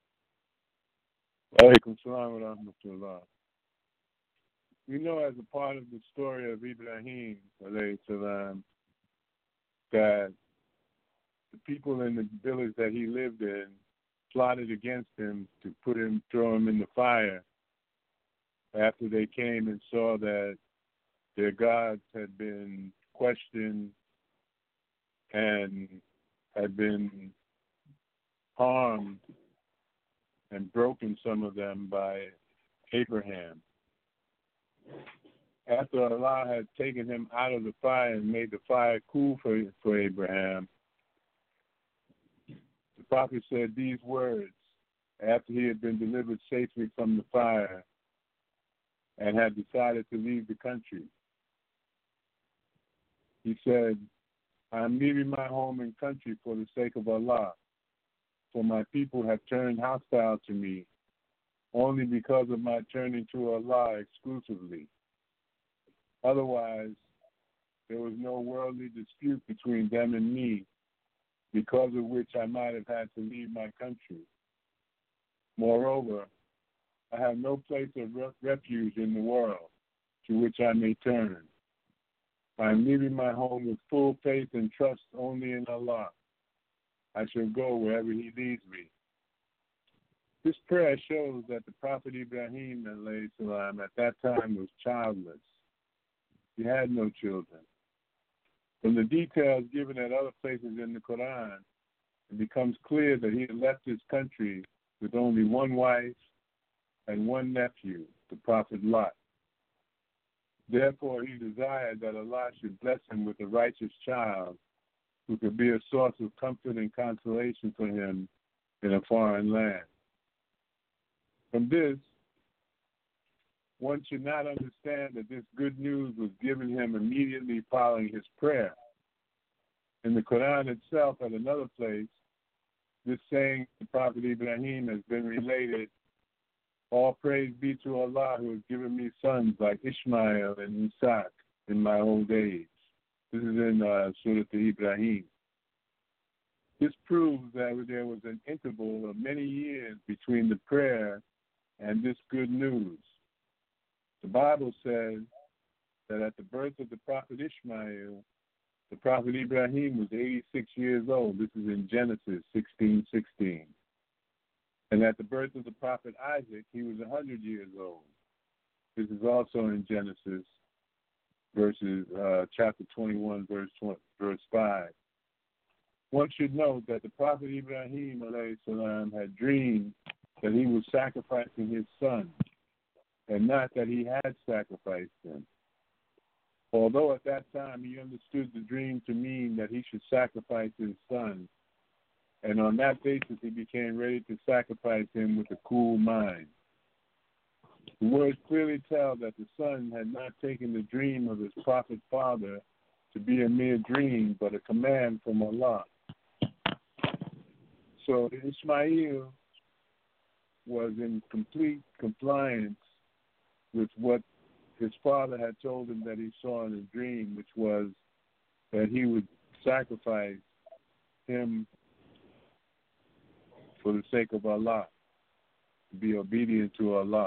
Alaikum salam wa rahmatullah. We know as a part of the story of Ibrahim, alayhi salam, that the people in the village that he lived in plotted against him to put him, throw him in the fire after they came and saw that their gods had been questioned and had been harmed and broken, some of them, by Abraham. After Allah had taken him out of the fire and made the fire cool for, for Abraham, the Prophet said these words after he had been delivered safely from the fire and had decided to leave the country. He said, I am leaving my home and country for the sake of Allah, for my people have turned hostile to me only because of my turning to Allah exclusively. Otherwise, there was no worldly dispute between them and me, because of which I might have had to leave my country. Moreover, I have no place of re- refuge in the world to which I may turn. I am leaving my home with full faith and trust only in Allah. I shall go wherever He leads me. This prayer shows that the Prophet Ibrahim alayhi salam at that time was childless. He had no children. From the details given at other places in the Quran, it becomes clear that he had left his country with only one wife and one nephew, the Prophet Lot. Therefore, he desired that Allah should bless him with a righteous child who could be a source of comfort and consolation for him in a foreign land. From this, one should not understand that this good news was given him immediately following his prayer. In the Quran itself, at another place, this saying to Prophet Ibrahim has been related, all praise be to Allah who has given me sons like Ishmael and Isaac in my old age. This is in uh, Surah Ibrahim. This proves that there was an interval of many years between the prayer and this good news. The Bible says that at the birth of the Prophet Ishmael, the Prophet Ibrahim was eighty-six years old. This is in Genesis sixteen sixteen. And at the birth of the Prophet Isaac, he was one hundred years old. This is also in Genesis, verses uh, chapter twenty-one, verse twenty, verse five. One should note that the Prophet Ibrahim alayhi salam had dreamed that he was sacrificing his son, and not that he had sacrificed him. Although at that time he understood the dream to mean that he should sacrifice his son, and on that basis he became ready to sacrifice him with a cool mind. The words clearly tell that the son had not taken the dream of his prophet father to be a mere dream, but a command from Allah. So Ismail was in complete compliance with what his father had told him that he saw in a dream, which was that he would sacrifice him for the sake of Allah, to be obedient to Allah.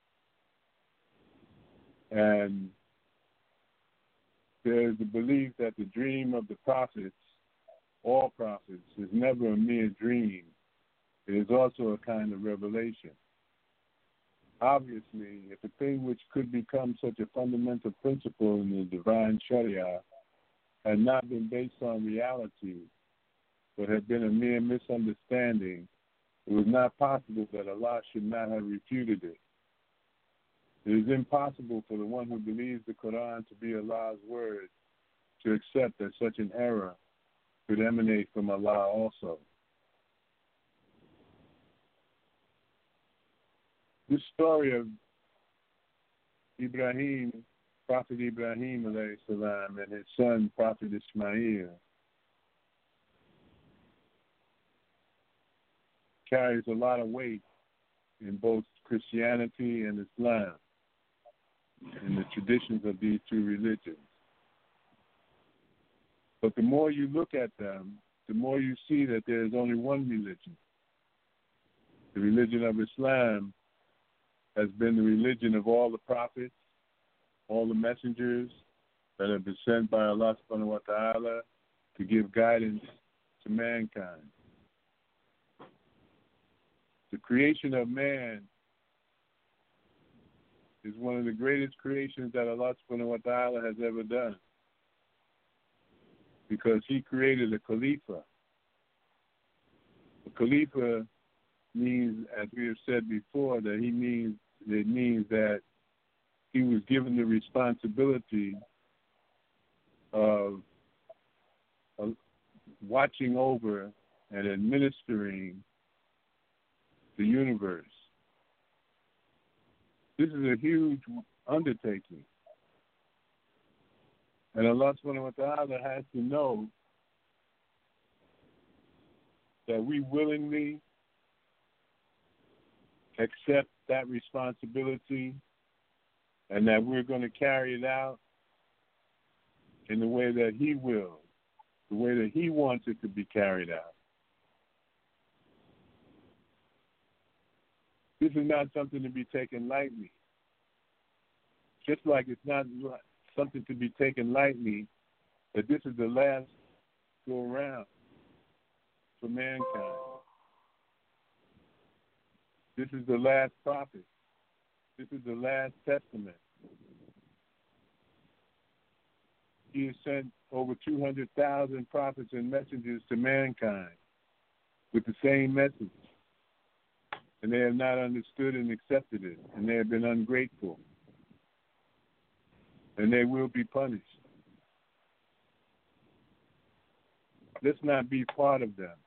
And there is a belief that the dream of the prophets, all prophets, is never a mere dream. It is also a kind of revelation. Obviously, if a thing which could become such a fundamental principle in the divine Sharia had not been based on reality, but had been a mere misunderstanding, it was not possible that Allah should not have refuted it. It is impossible for the one who believes the Quran to be Allah's word to accept that such an error could emanate from Allah also. This story of Ibrahim, Prophet Ibrahim alayhi salam, and his son, Prophet Ismail, carries a lot of weight in both Christianity and Islam, in the traditions of these two religions. But the more you look at them, the more you see that there is only one religion. The religion of Islam has been the religion of all the prophets, all the messengers that have been sent by Allah subhanahu wa ta'ala to give guidance to mankind. The creation of man is one of the greatest creations that Allah subhanahu wa ta'ala has ever done, because he created a Khalifa. A Khalifa means, as we have said before, that he means it means that he was given the responsibility of, of watching over and administering the universe. This is a huge undertaking. And Allah subhanahu wa ta'ala has to know that we willingly accept that responsibility and that we're going to carry it out in the way that he wills, the way that he wants it to be carried out. This is not something to be taken lightly. Just like it's not something to be taken lightly that this is the last go around for mankind. This is the last prophet. This is the last testament. He has sent over two hundred thousand prophets and messengers to mankind with the same message. And they have not understood and accepted it. And they have been ungrateful. And they will be punished. Let's not be part of them.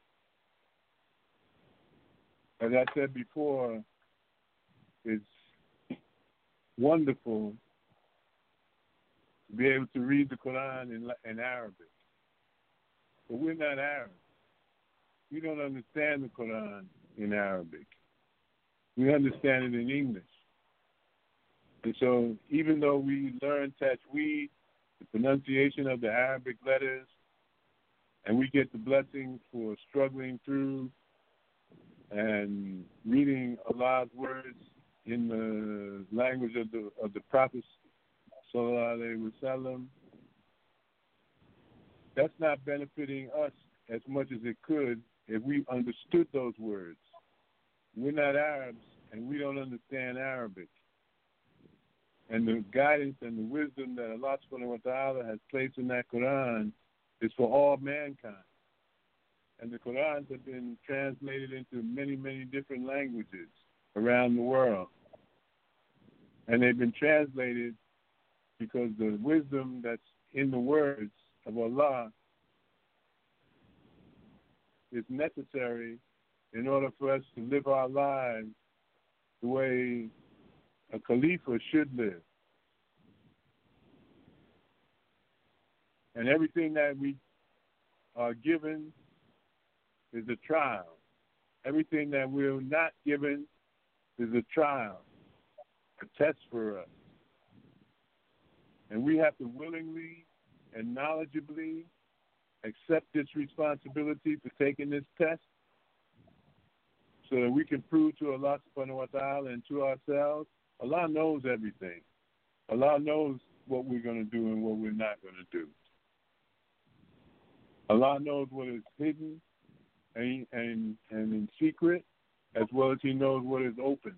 As I said before, it's wonderful to be able to read the Quran in, in Arabic. But we're not Arabs. We don't understand the Quran in Arabic. We understand it in English. And so even though we learn Tajweed, the pronunciation of the Arabic letters, and we get the blessings for struggling through and reading Allah's words in the language of the of the Prophet sallallahu alaihi wasallam, that's not benefiting us as much as it could if we understood those words. We're not Arabs, and we don't understand Arabic. And the guidance and the wisdom that Allah subhanahu wa ta'ala has placed in that Quran is for all mankind. And the Qurans have been translated into many, many different languages around the world. And they've been translated because the wisdom that's in the words of Allah is necessary in order for us to live our lives the way a Khalifa should live. And everything that we are given is a trial. Everything that we're not given is a trial, a test for us. And we have to willingly and knowledgeably accept this responsibility for taking this test so that we can prove to Allah subhanahu wa ta'ala and to ourselves, Allah knows everything. Allah knows what we're going to do and what we're not going to do. Allah knows what is hidden and, and, and in secret, as well as He knows what is open.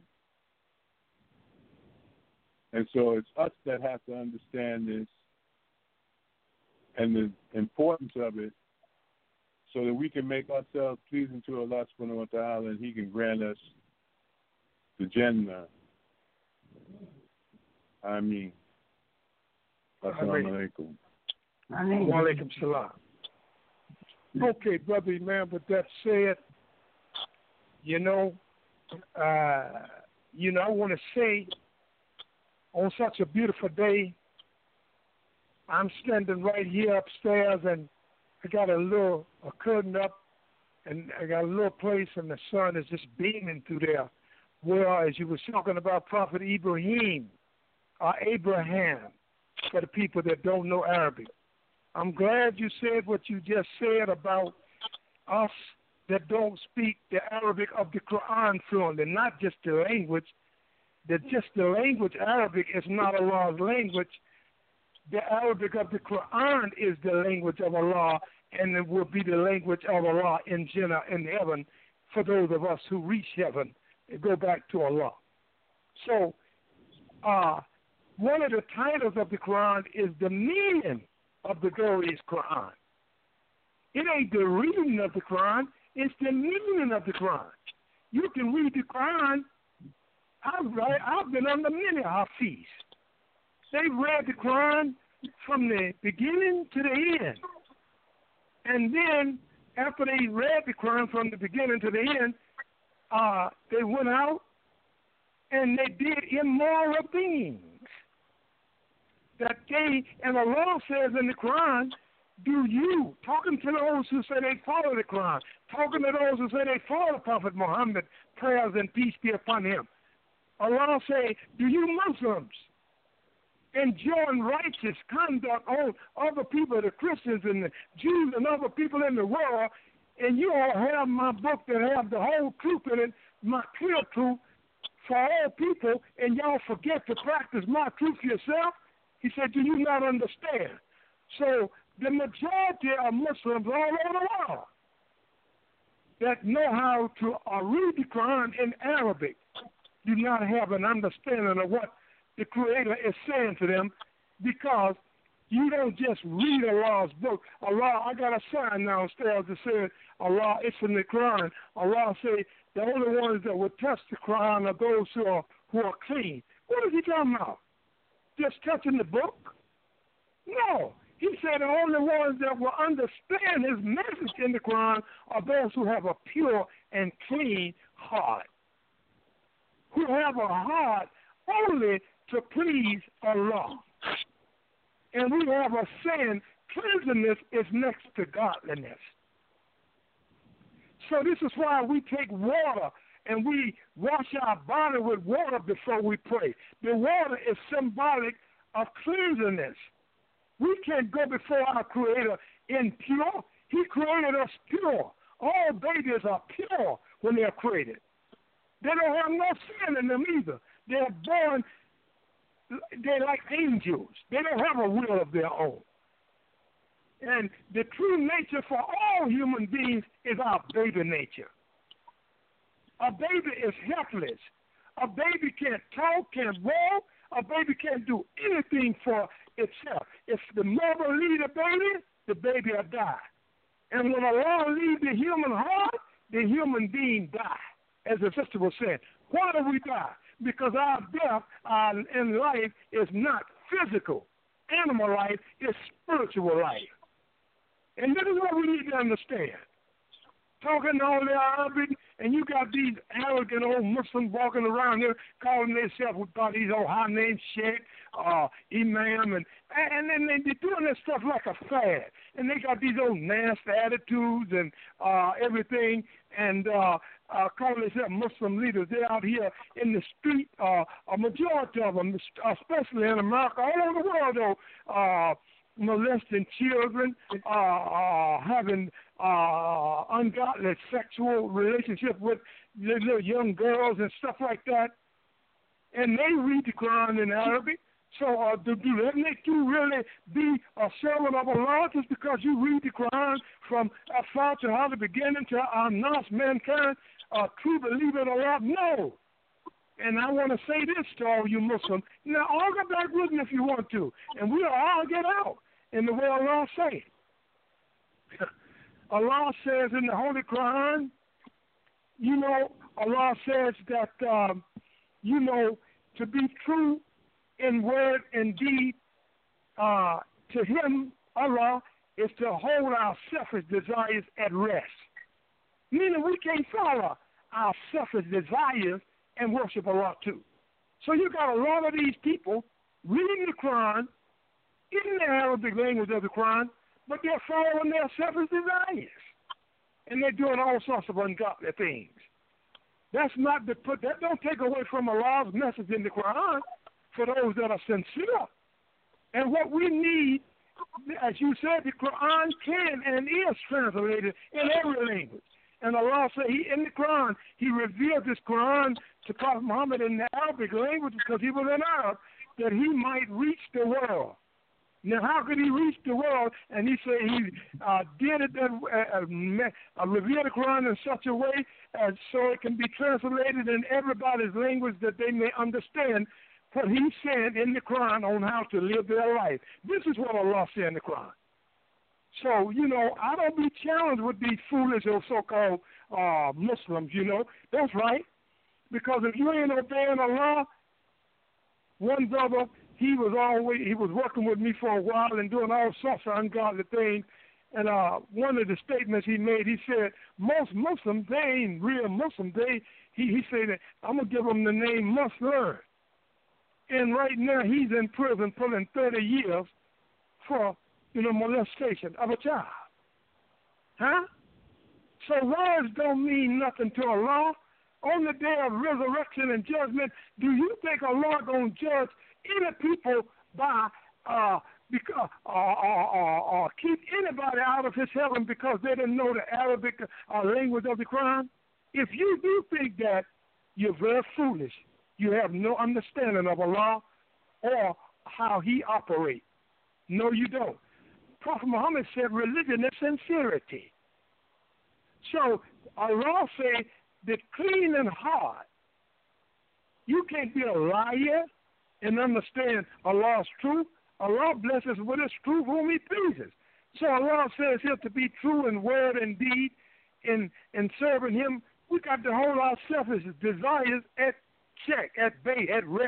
And so it's us that have to understand this and the importance of it, so that we can make ourselves pleasing to Allah subhanahu wa ta'ala, and He can grant us the Jannah. I mean, Assalamu alaikum. Wa alaikum salam. Okay, brother Imam, with that said, you know, uh, you know, I want to say, on such a beautiful day, I'm standing right here upstairs, and I got a little a curtain up, and I got a little place, and the sun is just beaming through there. Well, as you were talking about Prophet Ibrahim, or Abraham, for the people that don't know Arabic. I'm glad you said what you just said about us that don't speak the Arabic of the Quran fluently, not just the language. That just the language Arabic is not Allah's language. The Arabic of the Quran is the language of Allah, and it will be the language of Allah in Jannah in heaven for those of us who reach heaven and go back to Allah. So, uh, one of the titles of the Quran is the meaning of the glorious Quran. It ain't the reading of the Quran, it's the meaning of the Quran. You can read the Quran. I've, read, I've been under many Hafiz. They've read the Quran from the beginning to the end. And then, after they read the Quran from the beginning to the end, uh, they went out and they did immoral things. That they, and Allah says in the Quran, do you, talking to those who say they follow the Quran, talking to those who say they follow Prophet Muhammad, prayers and peace be upon him. Allah say, do you Muslims enjoin righteous conduct on other people, the Christians and the Jews and other people in the world, and you all have my book that have the whole truth in it, my clear truth for all people, and y'all forget to practice my truth yourself? He said, do you not understand? So the majority of Muslims all over the world that know how to uh, read the Quran in Arabic do not have an understanding of what the Creator is saying to them, because you don't just read Allah's book. Allah, I got a sign downstairs that says, Allah, it's in the Quran. Allah say the only ones that will touch the Quran are those who are, who are clean. What is he talking about? Just touching the book? No. He said the only ones that will understand his message in the Quran are those who have a pure and clean heart, who have a heart only to please Allah. And we have a saying, cleanliness is next to godliness. So this is why we take water and we wash our body with water before we pray. The water is symbolic of cleanliness. We can't go before our Creator impure. He created us pure. All babies are pure when they're created. They don't have no sin in them either. They're born, they're like angels. They don't have a will of their own. And the true nature for all human beings is our baby nature. A baby is helpless. A baby can't talk, can't walk. A baby can't do anything for itself. If the mother leaves the baby, the baby will die. And when Allah leaves the human heart, the human being die. As the sister was saying, why do we die? Because our death uh, in life is not physical. Animal life is spiritual life. And this is what we need to understand. Talking all the Arabic, and you got these arrogant old Muslims walking around here calling themselves with these old high names, Sheikh, uh, Imam, and and then they, they're doing this stuff like a fad. And they got these old nasty attitudes and uh, everything, and uh, uh, calling themselves Muslim leaders. They're out here in the street, uh, a majority of them, especially in America, all over the world, though, uh, molesting children, uh, uh, having uh, ungodly sexual relationship with little young girls and stuff like that, and they read the Quran in Arabic. So uh, do, do that make you really be a servant of Allah just because you read the Quran from Al-Fatiha, the beginning to Al-Nas, mankind, a true believer in Allah? No. And I want to say this to all you Muslims. Now, all get back with me if you want to, and we'll all get out in the way Allah says. Allah says in the Holy Quran, you know, Allah says that, um, you know, to be true in word and deed uh, to Him, Allah, is to hold our selfish desires at rest. Meaning we can't follow our selfish desires and worship Allah too. So you got a lot of these people reading the Quran in the Arabic language of the Quran, but they're following their selfish desires. And they're doing all sorts of ungodly things. That's not the put that don't take away from Allah's message in the Quran for those that are sincere. And what we need, as you said, the Quran can and is translated in every language. And Allah said he in the Quran, He revealed this Quran to Prophet Muhammad in the Arabic language because he was an Arab, that he might reach the world. Now, how could he reach the world? And he said he uh, did it, uh, uh, revealed the Quran in such a way as so it can be translated in everybody's language that they may understand what he said in the Quran on how to live their life. This is what Allah said in the Quran. So, you know, I don't be challenged with these foolish or so-called uh, Muslims, you know. That's right. Because if you ain't obeying Allah, one brother, he was always, he was working with me for a while and doing all sorts of ungodly things. And uh, one of the statements he made, he said, most Muslims, they ain't real Muslims. They, he, he said, that I'm going to give them the name must learn. And right now he's in prison pulling thirty years for, you know, molestation of a child. Huh? So words don't mean nothing to Allah. On the day of resurrection and judgment, do you think Allah going to judge any people by uh, because, uh, uh, uh, uh, keep anybody out of His heaven because they didn't know the Arabic uh, language of the Quran? If you do think that, you're very foolish. You have no understanding of Allah or how He operates. No, you don't. Prophet Muhammad said religion is sincerity. So Allah said that clean and hard. You can't be a liar and understand Allah's truth. Allah blesses with His truth whom He pleases. So Allah says here to be true in word and deed in, in serving Him. We got to hold our selfish desires at check, at bay, at rest.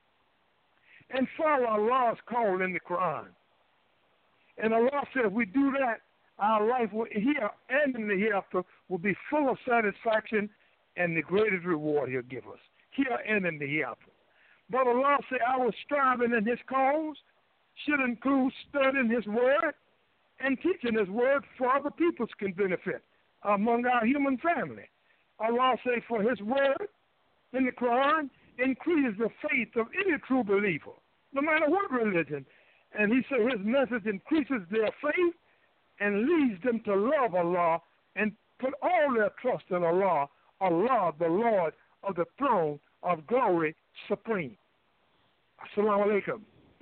And follow Allah's call in the Quran. And Allah said if we do that, our life will, here and in the hereafter will be full of satisfaction and the greatest reward He'll give us, here and in the hereafter. But Allah said our striving in His cause should include studying His word and teaching His word for other people's can benefit among our human family. Allah said for His word in the Quran increases the faith of any true believer, no matter what religion. And He said His message increases their faith and leads them to love Allah and put all their trust in Allah, Allah, the Lord of the throne of glory supreme. Assalamu alaikum.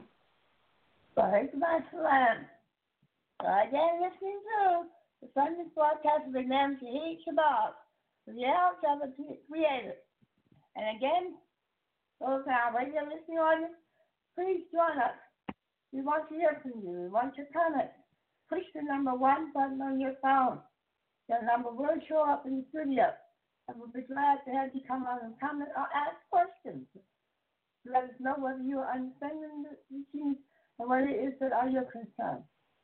Walaikum assalam. So again, listening to the Sunday broadcast of Imam Shahid Shabazz, the house of the Creator. And again, those in our regular listening audience, please join us. We want to hear from you. We want your comments. Push the number one button on your phone. The number will show up in the studio. And we'll be glad to have you come on and comment or ask questions. Let us know whether you are understanding the teachings and what it is that are your concerns.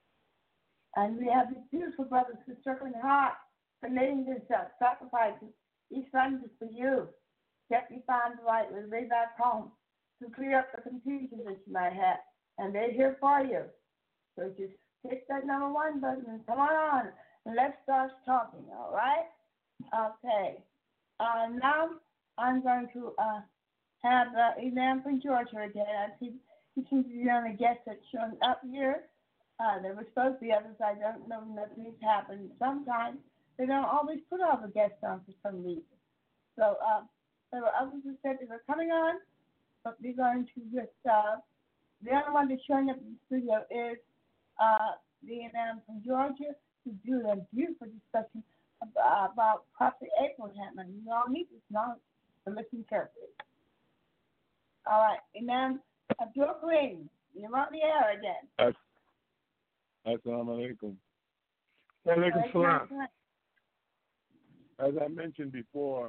And we have these beautiful brothers who are struggling hard for laying themselves, sacrificing each Sunday for you. Get you found right with way back home to clear up the confusion that you might have. And they're here for you. So just hit that number one button and come on on. And let's start talking, all right? Okay. Uh, now I'm going to uh, have uh, Imam from Georgia again. I see he seems to be on a guest that's showing up here. Uh, there were supposed to be others. I don't know. Nothing's happened. Sometimes they don't always put all the guests on for some reason. So uh, there were others who said they were coming on, but we're going to just, uh, the other one that's showing up in the studio is uh, the M from Georgia, who's doing a beautiful discussion about, about Prophet Abraham. And you all need this knowledge, so listen carefully. All right, Imam Abdul Karim, you're on the air again. Assalamu alaikum. Wa alaikum salam. As I mentioned before,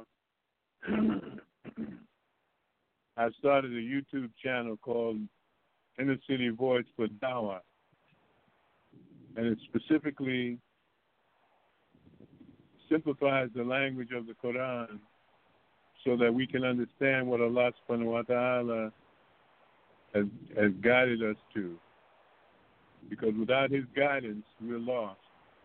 I started a YouTube channel called Inner City Voice for Dawah, and it specifically simplifies the language of the Quran so that we can understand what Allah subhanahu wa ta'ala has, has guided us to. Because without his guidance, we're lost.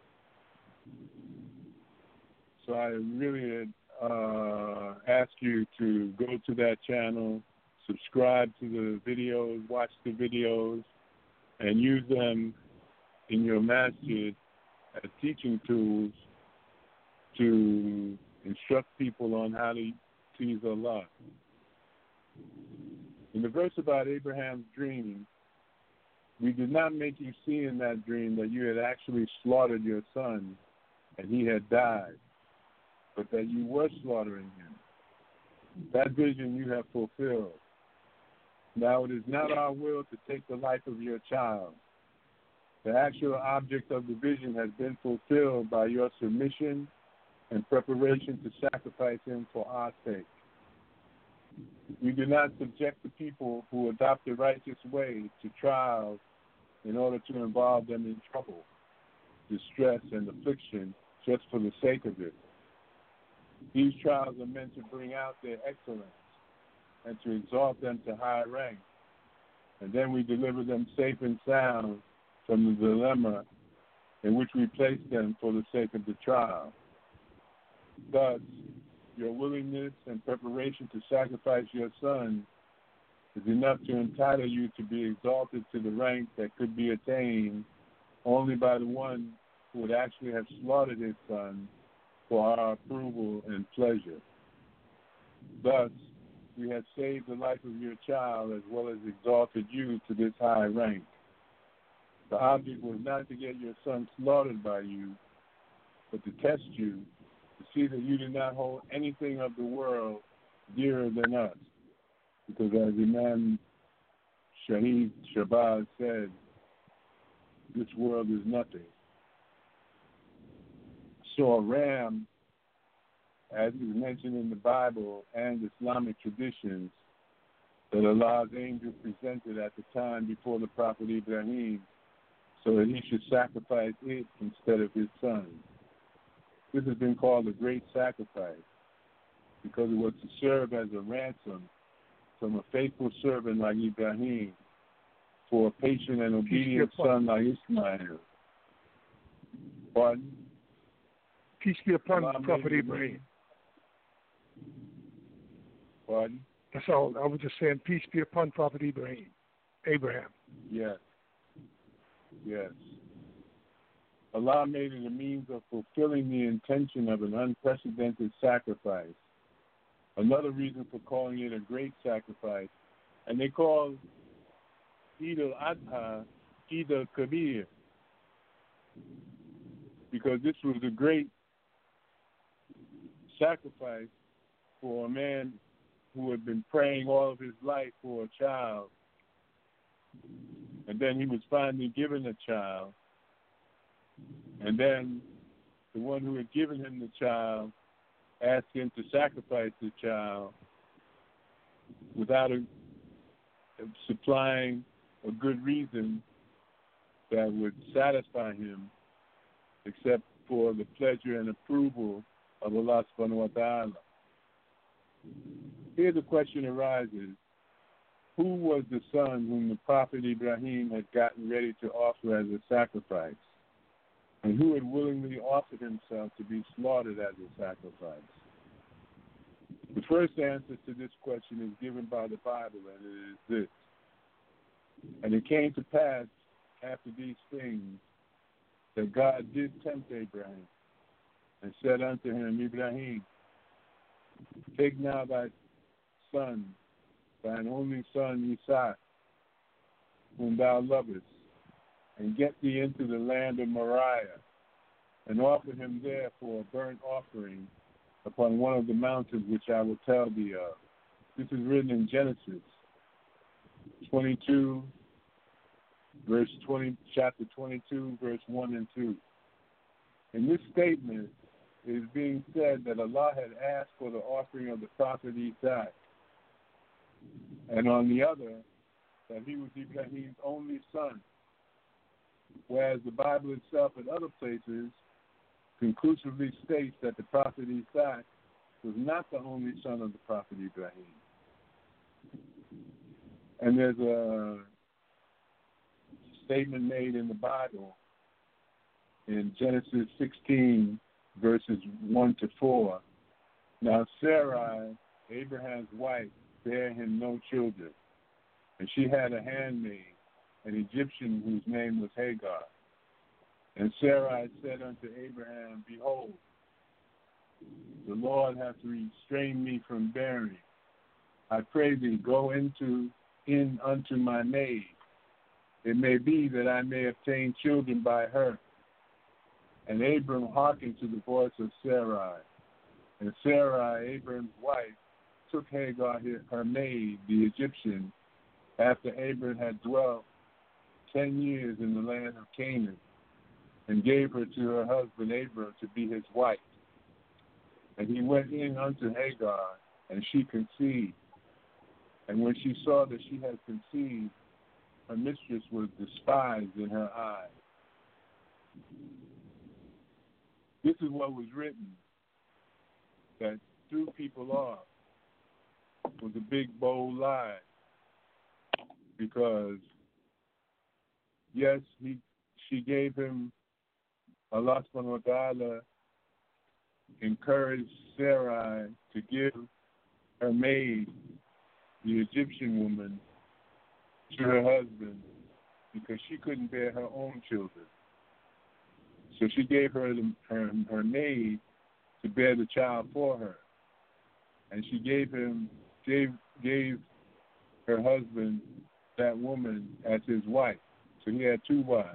So I really uh, ask you to go to that channel, subscribe to the videos, watch the videos, and use them in your masjid as teaching tools to instruct people on how to please Allah. In the verse about Abraham's dream, we did not make you see in that dream that you had actually slaughtered your son and he had died, but that you were slaughtering him. That vision you have fulfilled. Now it is not our will to take the life of your child. The actual object of the vision has been fulfilled by your submission and preparation to sacrifice him for our sake. We do not subject the people who adopt the righteous way to trials in order to involve them in trouble, distress, and affliction just for the sake of it. These trials are meant to bring out their excellence and to exalt them to high rank, and then we deliver them safe and sound from the dilemma in which we place them for the sake of the trial. Thus, your willingness and preparation to sacrifice your son is enough to entitle you to be exalted to the rank that could be attained only by the one who would actually have slaughtered his son for our approval and pleasure. Thus, we have saved the life of your child as well as exalted you to this high rank. The object was not to get your son slaughtered by you, but to test you, to see that you did not hold anything of the world dearer than us. Because as Imam Shahid Shabazz said, this world is nothing. So a ram, as is mentioned in the Bible and Islamic traditions, that Allah's angel presented at the time before the Prophet Ibrahim, so that he should sacrifice it instead of his son. This has been called a great sacrifice because it was to serve as a ransom from a faithful servant like Ibrahim for a patient and obedient son like Ismail. Pardon? Peace be upon the Prophet Ibrahim. Pardon? That's all. I was just saying, peace be upon Prophet Ibrahim. Abraham. Yes. Yes. Allah made it a means of fulfilling the intention of an unprecedented sacrifice. Another reason for calling it a great sacrifice. And they call Eid al-Adha Eid al-Kabir, because this was a great sacrifice for a man who had been praying all of his life for a child, and then he was finally given a child, and then the one who had given him the child asked him to sacrifice the child without a, supplying a good reason that would satisfy him, except for the pleasure and approval of Allah subhanahu wa ta'ala. Here the question arises, who was the son whom the Prophet Ibrahim had gotten ready to offer as a sacrifice? And who had willingly offered himself to be slaughtered as a sacrifice? The first answer to this question is given by the Bible, and it is this. And it came to pass after these things that God did tempt Abraham and said unto him, Ibrahim, take now thy son, thine only son Isaac, whom thou lovest, and get thee into the land of Moriah, and offer him there for a burnt offering upon one of the mountains which I will tell thee of. This is written in Genesis twenty-two, verse twenty, chapter twenty-two, verse one and two. In this statement, it is being said that Allah had asked for the offering of the prophet Isaac, and on the other, that he was Ibrahim's only son, whereas the Bible itself in other places conclusively states that the prophet Isaac was not the only son of the prophet Ibrahim. And there's a statement made in the Bible in Genesis sixteen, verses one to four. Now Sarai, Abraham's wife, bare him no children, and she had a handmaid, an Egyptian whose name was Hagar. And Sarai said unto Abraham, Behold, the Lord hath restrained me from bearing. I pray thee, go into in unto my maid. It may be that I may obtain children by her. And Abram hearkened to the voice of Sarai. And Sarai, Abram's wife, took Hagar, her maid, the Egyptian, after Abram had dwelt ten years in the land of Canaan, and gave her to her husband Abram to be his wife. And he went in unto Hagar, and she conceived. And when she saw that she had conceived, her mistress was despised in her eyes. This is what was written, that threw people off, was a big, bold lie. Because, yes, he, she gave him, Allah subhanahu wa ta'ala encouraged Sarai to give her maid, the Egyptian woman, to her husband because she couldn't bear her own children. So she gave her her, her maid to bear the child for her. And she gave him gave gave her husband that woman as his wife. So he had two wives.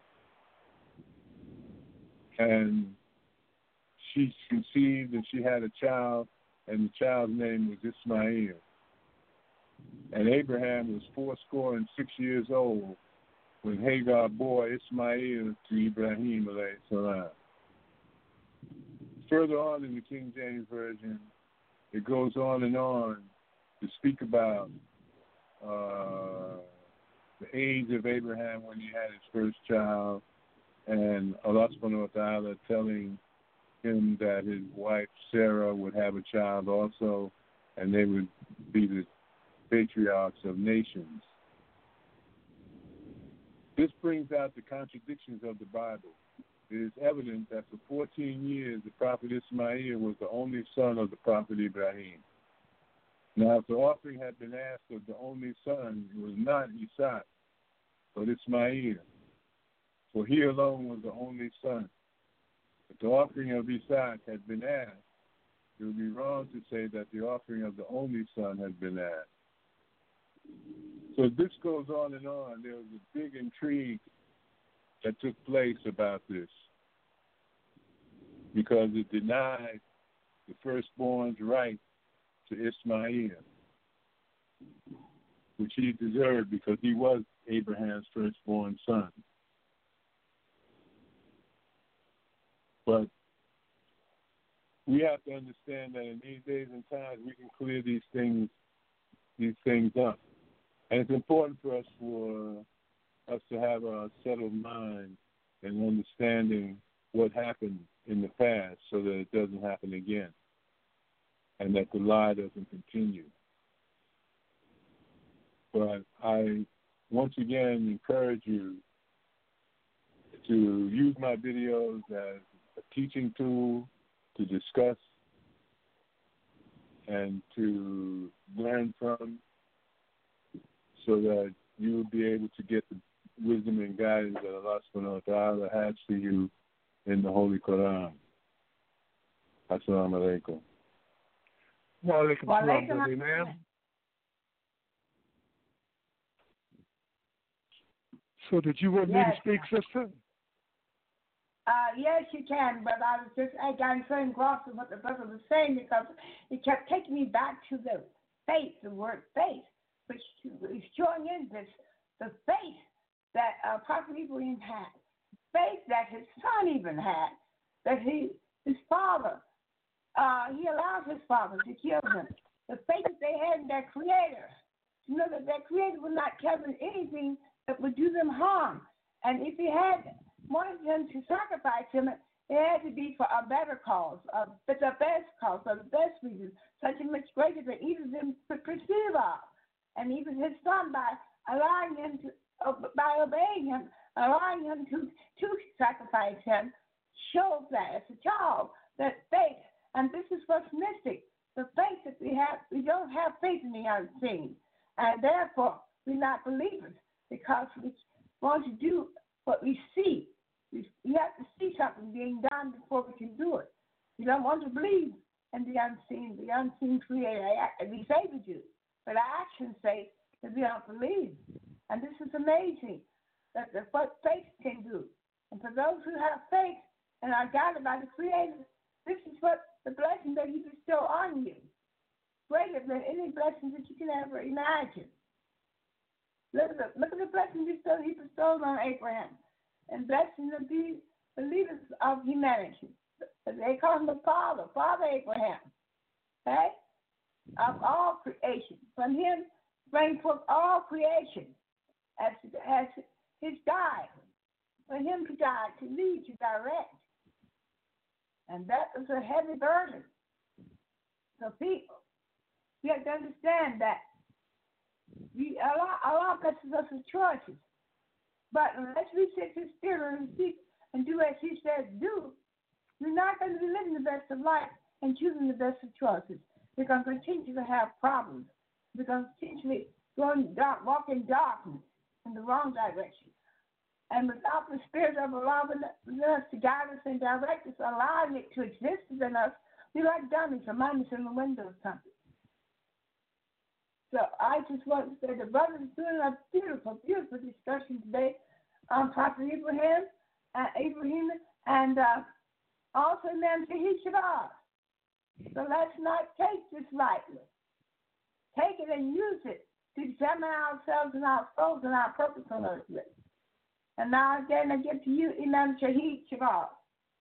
And she conceived and she had a child, and the child's name was Ismail. And Abraham was fourscore and six years old when Hagar bore Ismail to Ibrahim alayhi salam. Further on in the King James Version, it goes on and on to speak about uh, the age of Abraham when he had his first child, and Allah subhanahu wa ta'ala telling him that his wife Sarah would have a child also, and they would be the patriarchs of nations. This brings out the contradictions of the Bible. It is evident that for fourteen years the prophet Ismail was the only son of the prophet Ibrahim. Now, if the offering had been asked of the only son, it was not Isaac, but Ismail, for he alone was the only son. If the offering of Isaac had been asked, it would be wrong to say that the offering of the only son had been asked. So this goes on and on. There was a big intrigue that took place about this because it denied the firstborn's right to Ismail, which he deserved because he was Abraham's firstborn son. But we have to understand that in these days and times we can clear these things these things up. And it's important for us for us to have a settled mind and understanding what happened in the past so that it doesn't happen again and that the lie doesn't continue. But I once again encourage you to use my videos as a teaching tool to discuss and to learn from, so that you will be able to get the wisdom and guidance that Allah subhanahu wa ta'ala has for you in the Holy Quran. Assalamu alaikum. Wa alaikum Wa salam, alaikum brother, ma'am. So did you want me Yes. to speak, sister? Uh, yes, you can, but I was just I got saying across what the brother was saying because it kept taking me back to the faith, the word faith, which is showing in this the faith that uh, Prophet Ibrahim had, faith that his son even had, that he his father uh, he allowed his father to kill him. The faith that they had in their Creator, to know that their Creator would not tell them anything that would do them harm, and if he had wanted them to sacrifice him, it had to be for a better cause, uh, but the best cause, for the best reason, such a much greater than either of them could perceive of. And even his son, by allowing him to, uh, by obeying him, allowing him to, to sacrifice him, shows that as a child, that faith, and this is what's missing, the faith that we have, we don't have faith in the unseen, and therefore we're not believers, because we want to do what we see. We have to see something being done before we can do it. We don't want to believe in the unseen, the unseen creator. We say we do, but our actions say that we don't believe. And this is amazing, that, that what faith can do. And for those who have faith and are guided by the Creator, this is what the blessing that He bestowed on you, greater than any blessings that you can ever imagine. Look at the, look at the blessing bestowed, He bestowed on Abraham, and blessing of these believers of humanity. They call him the Father, Father Abraham, okay, of all creation. From him bring forth all creation as, as his guide, for him to guide, to lead, to direct. And that is a heavy burden. So people, we have to understand that we, Allah, Allah blesses us with choices. But unless we sit here still and seek and do as He says do, we're not going to be living the best of life and choosing the best of choices. We're going to continue to have problems. We're going to continue going dark, walk in darkness in the wrong direction. And without the Spirit of Allah within us to guide us and direct us, allowing it to exist within us, we're like dummies or minus in the window or something. So I just want to say the brothers are doing a beautiful, beautiful discussion today on Prophet Ibrahim, uh, Ibrahim and uh, also Imam Shahid Shabazz. So let's not take this lightly. Take it and use it to examine ourselves and our souls and our purpose on earth with. And now again, I get to you, Imam Shahid Shabazz.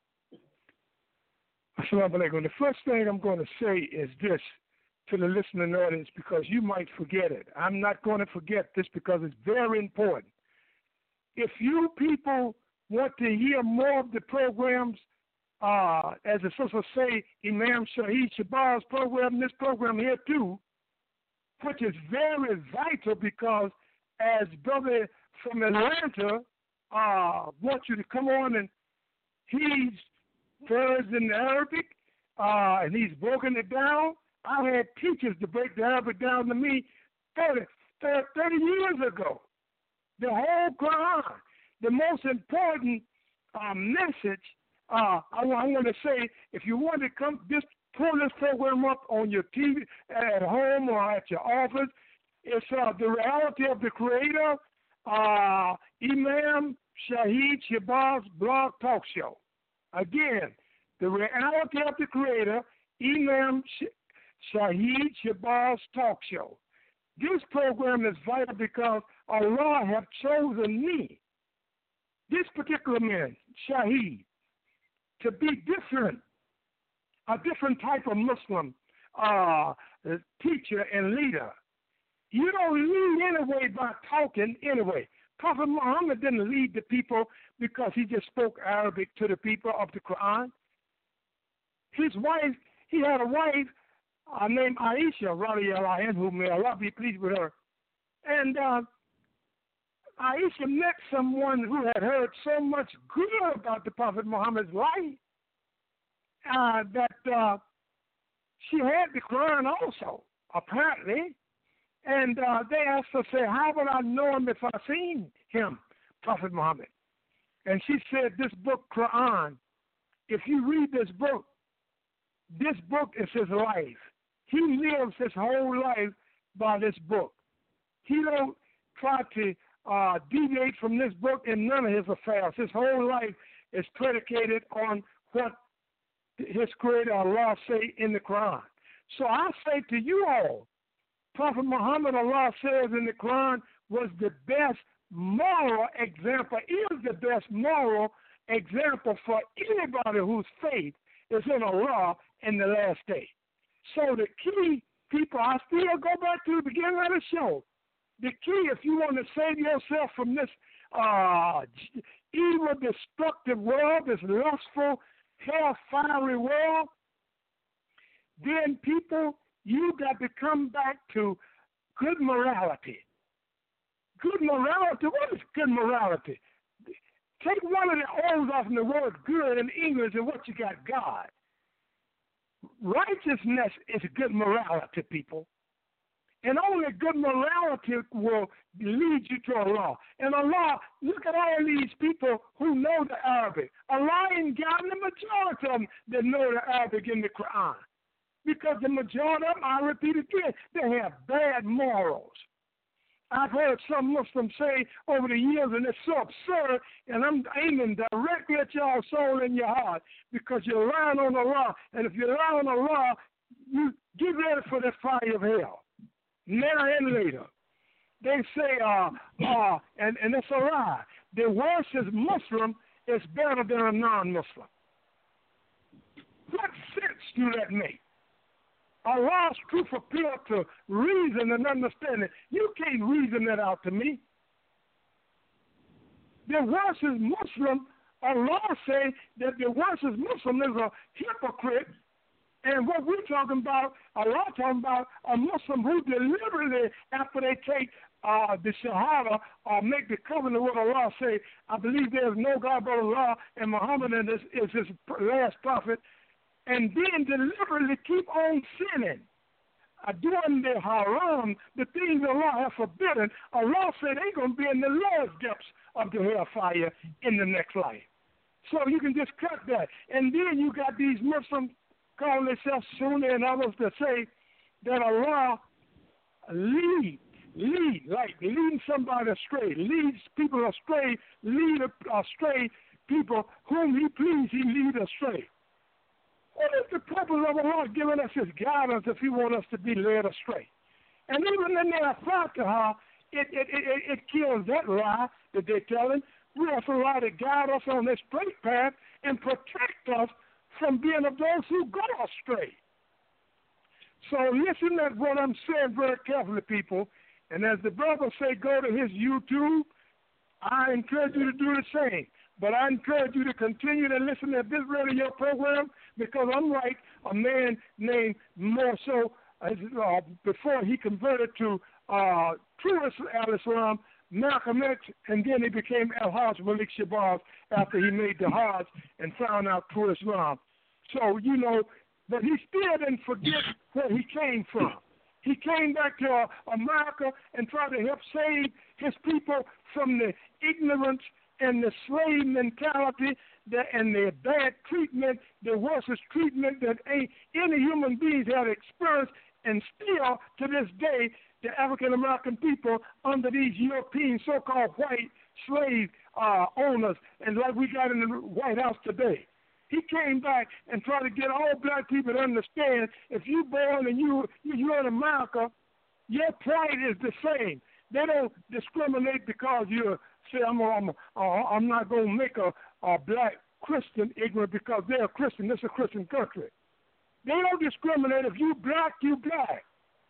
Assalamu alaikum. The first thing I'm going to say is this to the listening audience, because you might forget it. I'm not going to forget this because it's very important. If you people want to hear more of the programs, uh, as the sister say, Imam Shahid Shabazz program, this program here too, which is very vital because as brother from Atlanta uh, wants you to come on, and he's versed in Arabic, uh, and he's broken it down. I had teachers to break the Arabic down to me thirty, thirty years ago. The whole Quran, the most important uh, message, uh, I, I want to say, if you want to come, just pull this program up on your T V at home or at your office. It's uh, the reality of the Creator, uh, Imam Shahid Shabazz blog talk show. Again, the reality of the Creator, Imam Sh- Shahid Shabazz talk show. This program is vital because Allah have chosen me, this particular man, Shahid, to be different, a different type of Muslim uh, teacher and leader. You don't lead anyway by talking anyway. Prophet Muhammad didn't lead the people because he just spoke Arabic to the people of the Quran. His wife, he had a wife uh, named Aisha, radiallahu anha, may Allah be pleased with her. And uh, Aisha met someone who had heard so much good about the Prophet Muhammad's life uh, that uh, she had the Quran also, apparently. And uh, they asked her, say, how would I know him if I seen him? Prophet Muhammad. And she said this book, Quran, if you read this book, this book is his life. He lives his whole life by this book. He don't try to uh, deviate from this book in none of his affairs. His whole life is predicated on what his creator Allah say in the Quran. So I say to you all, Prophet Muhammad, Allah says in the Quran, was the best moral example, is the best moral example for anybody whose faith is in Allah in the last day. So the key, people, I still go back to the beginning of the show. The key, if you want to save yourself from this uh, evil, destructive world, this lustful, hell-fiery world, then people, you got to come back to good morality. Good morality, what is good morality? Take one of the O's off in the word good in English and what you got, God. Righteousness is good morality, people. And only good morality will lead you to Allah. And Allah, look at all these people who know the Arabic. Allah ain't got the majority of them that know the Arabic in the Quran. Because the majority of them, I repeat again, they have bad morals. I've heard some Muslims say over the years, and it's so absurd, and I'm aiming directly at your soul and your heart, because you're relying on Allah, and if you rely on Allah, you get ready for the fire of hell, now and later. They say, uh, uh, and, and it's a lie, the worst is Muslim is better than a non-Muslim. What sense do that make? Allah's truth appeal to reason and understanding. You can't reason that out to me. The worst is Muslim. Allah say that the worst is Muslim is a hypocrite. And what we're talking about, Allah talking about a Muslim who deliberately, after they take uh, the Shahada or make the covenant with Allah, say, I believe there is no God but Allah, and Muhammad is, is his last prophet, and then deliberately keep on sinning, uh, doing the haram, the things Allah has forbidden. Allah said they're going to be in the lowest depths of the hellfire in the next life. So you can just cut that. And then you got these Muslims calling themselves Sunni and others that say that Allah lead, lead, like leading somebody astray, leads people astray, lead astray people whom he please, he lead astray. What is the purpose of Allah giving us his guidance if he wants us to be led astray? And even in their Fatiha, it, it, it, it kills that lie that they're telling. We have Allah to guide us on this straight path and protect us from being of those who go astray. So listen to what I'm saying very carefully, people. And as the brother say, go to his YouTube, I encourage you to do the same. But I encourage you to continue to listen to this radio program, because unlike a man named more so uh, before he converted to uh, true Al-Islam, Malcolm X, and then he became Al-Hajj Malik Shabazz after he made the Hajj and found out true Islam. So, you know, but he still didn't forget where he came from. He came back to uh, America and tried to help save his people from the ignorance and the slave mentality that, and the bad treatment, the worstest treatment that any human beings have experienced. And still, to this day, the African-American people under these European so-called white slave uh, owners, and like we got in the White House today. He came back and tried to get all black people to understand, if you born and you, you're in America, your plight is the same. They don't discriminate because you're, say, I'm, I'm, uh, I'm not going to make a, a black Christian ignorant because they're a Christian. This is a Christian country. They don't discriminate. If you black, you black.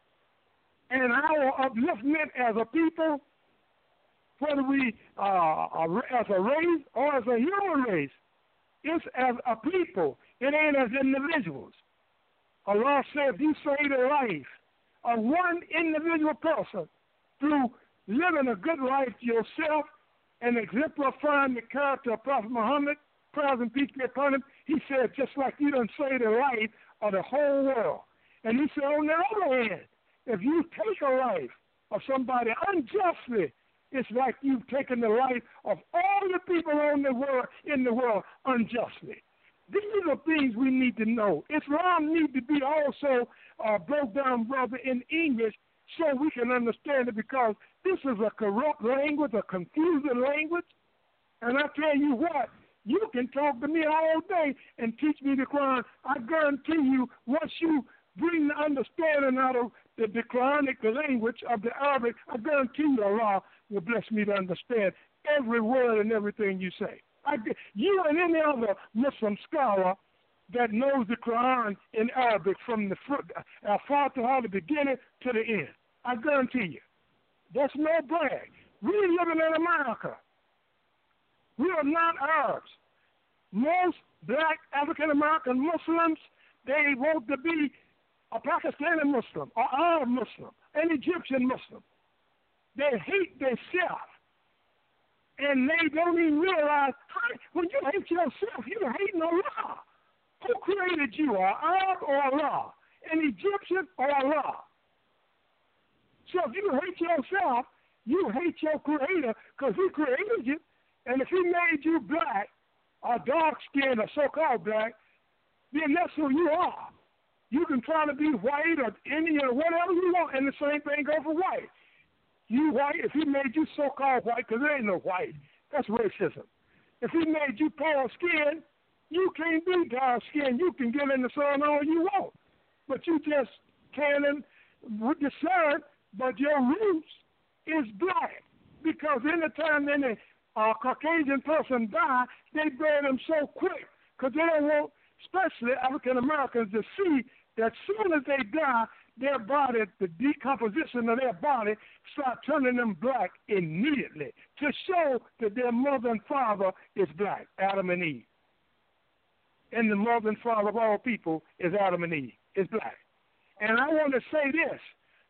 And our upliftment as a people, whether we uh, as a race or as a human race, is as a people. It ain't as individuals. Allah said, if you save the life of one individual person through living a good life to yourself and exemplifying the character of Prophet Muhammad, praise and peace be upon him, he said, just like you done saved the life of the whole world. And he said, on the other hand, if you take a life of somebody unjustly It's like you've taken the life of all the people on the world in the world unjustly. These are the things we need to know. Islam needs to be also uh, broke down, brother, in English so we can understand it, because this is a corrupt language, a confusing language. And I tell you what, you can talk to me all day and teach me the Quran. I guarantee you, once you bring the understanding out of the, the Quranic language of the Arabic, I guarantee you Allah will bless me to understand every word and everything you say. I, you and any other Muslim scholar that knows the Quran in Arabic from the Al-Fatiha, the beginning to the end. I guarantee you. That's no brag. We're living in America. We are not Arabs. Most black African-American Muslims, they want to be a Pakistani Muslim, or Arab Muslim, an Egyptian Muslim. They hate themselves. And they don't even realize, when you hate yourself, you're hating Allah. Who created you, an Arab or Allah? An Egyptian or Allah? So if you hate yourself, you hate your Creator, because He created you. And if He made you black, or dark-skinned, or so-called black, then that's who you are. You can try to be white or Indian or whatever you want, and the same thing goes for white. You white, if He made you so-called white, because there ain't no white, that's racism. If He made you pale skin, you can't be dark skin. You can get in the sun all you want, but you just can't with the sun. But your roots is black, because anytime any uh, Caucasian person die, they bury them so quick, because they don't want, especially African Americans, to see that soon as they die, their body, the decomposition of their body, start turning them black immediately to show that their mother and father is black, Adam and Eve. And the mother and father of all people is Adam and Eve, is black. And I want to say this.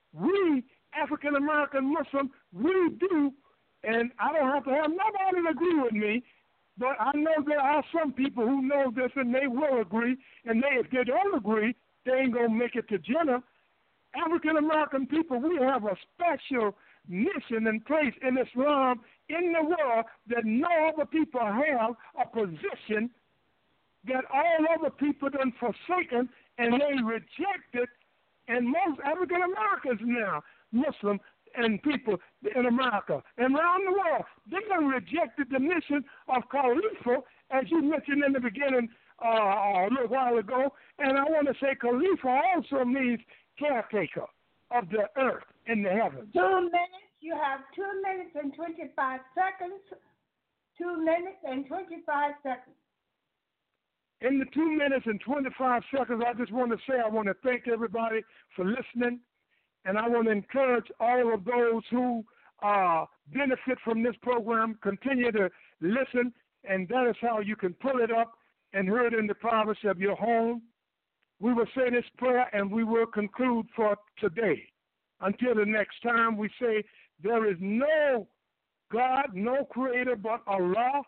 We, African-American Muslim, we do, and I don't have to have nobody to agree with me, but I know there are some people who know this and they will agree, and they, if they don't agree, they ain't going to make it to Jannah. African-American people, we have a special mission and place in Islam in the world that no other people have, a position that all other people done forsaken and they rejected. And most African-Americans now, Muslim and people in America and around the world, they done rejected the mission of Khalifa, as you mentioned in the beginning uh, a little while ago. And I want to say Khalifa also means caretaker of the earth and the heavens. Two minutes. You have two minutes and twenty-five seconds. Two minutes and twenty-five seconds. In the two minutes and twenty-five seconds, I just want to say I want to thank everybody for listening, and I want to encourage all of those who uh, benefit from this program, continue to listen, and that is how you can pull it up and hear it in the privacy of your home. We will say this prayer, and we will conclude for today. Until the next time, we say there is no God, no creator but Allah,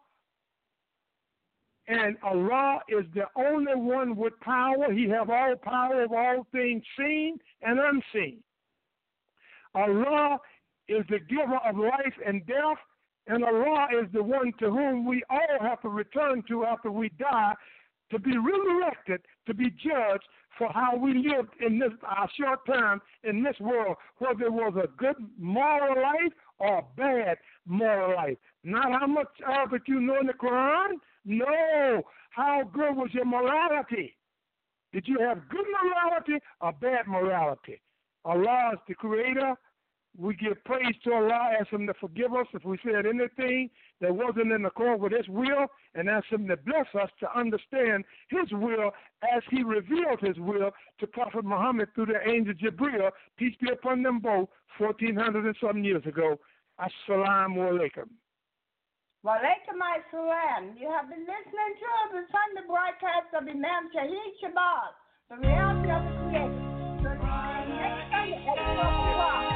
and Allah is the only one with power. He has all power of all things seen and unseen. Allah is the giver of life and death, and Allah is the one to whom we all have to return to after we die, to be resurrected, to be judged for how we lived in this our short time in this world, whether it was a good moral life or a bad moral life. Not how much Arabic you know in the Quran. No. How good was your morality? Did you have good morality or bad morality? Allah is the creator. We give praise to Allah, ask Him to forgive us if we said anything that wasn't in accord with His will, and ask Him to bless us to understand His will as He revealed His will to Prophet Muhammad through the angel Jibreel, peace be upon them both, fourteen hundred and some years ago. Assalamu alaikum. Walaikum assalam. You have been listening to the Sunday broadcast of Imam Shahid Shabazz, the reality of the Creator. So next Sunday at twelve o'clock.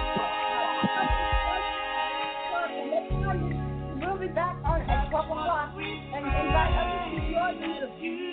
We'll be back on at twelve o'clock and invite others to join us.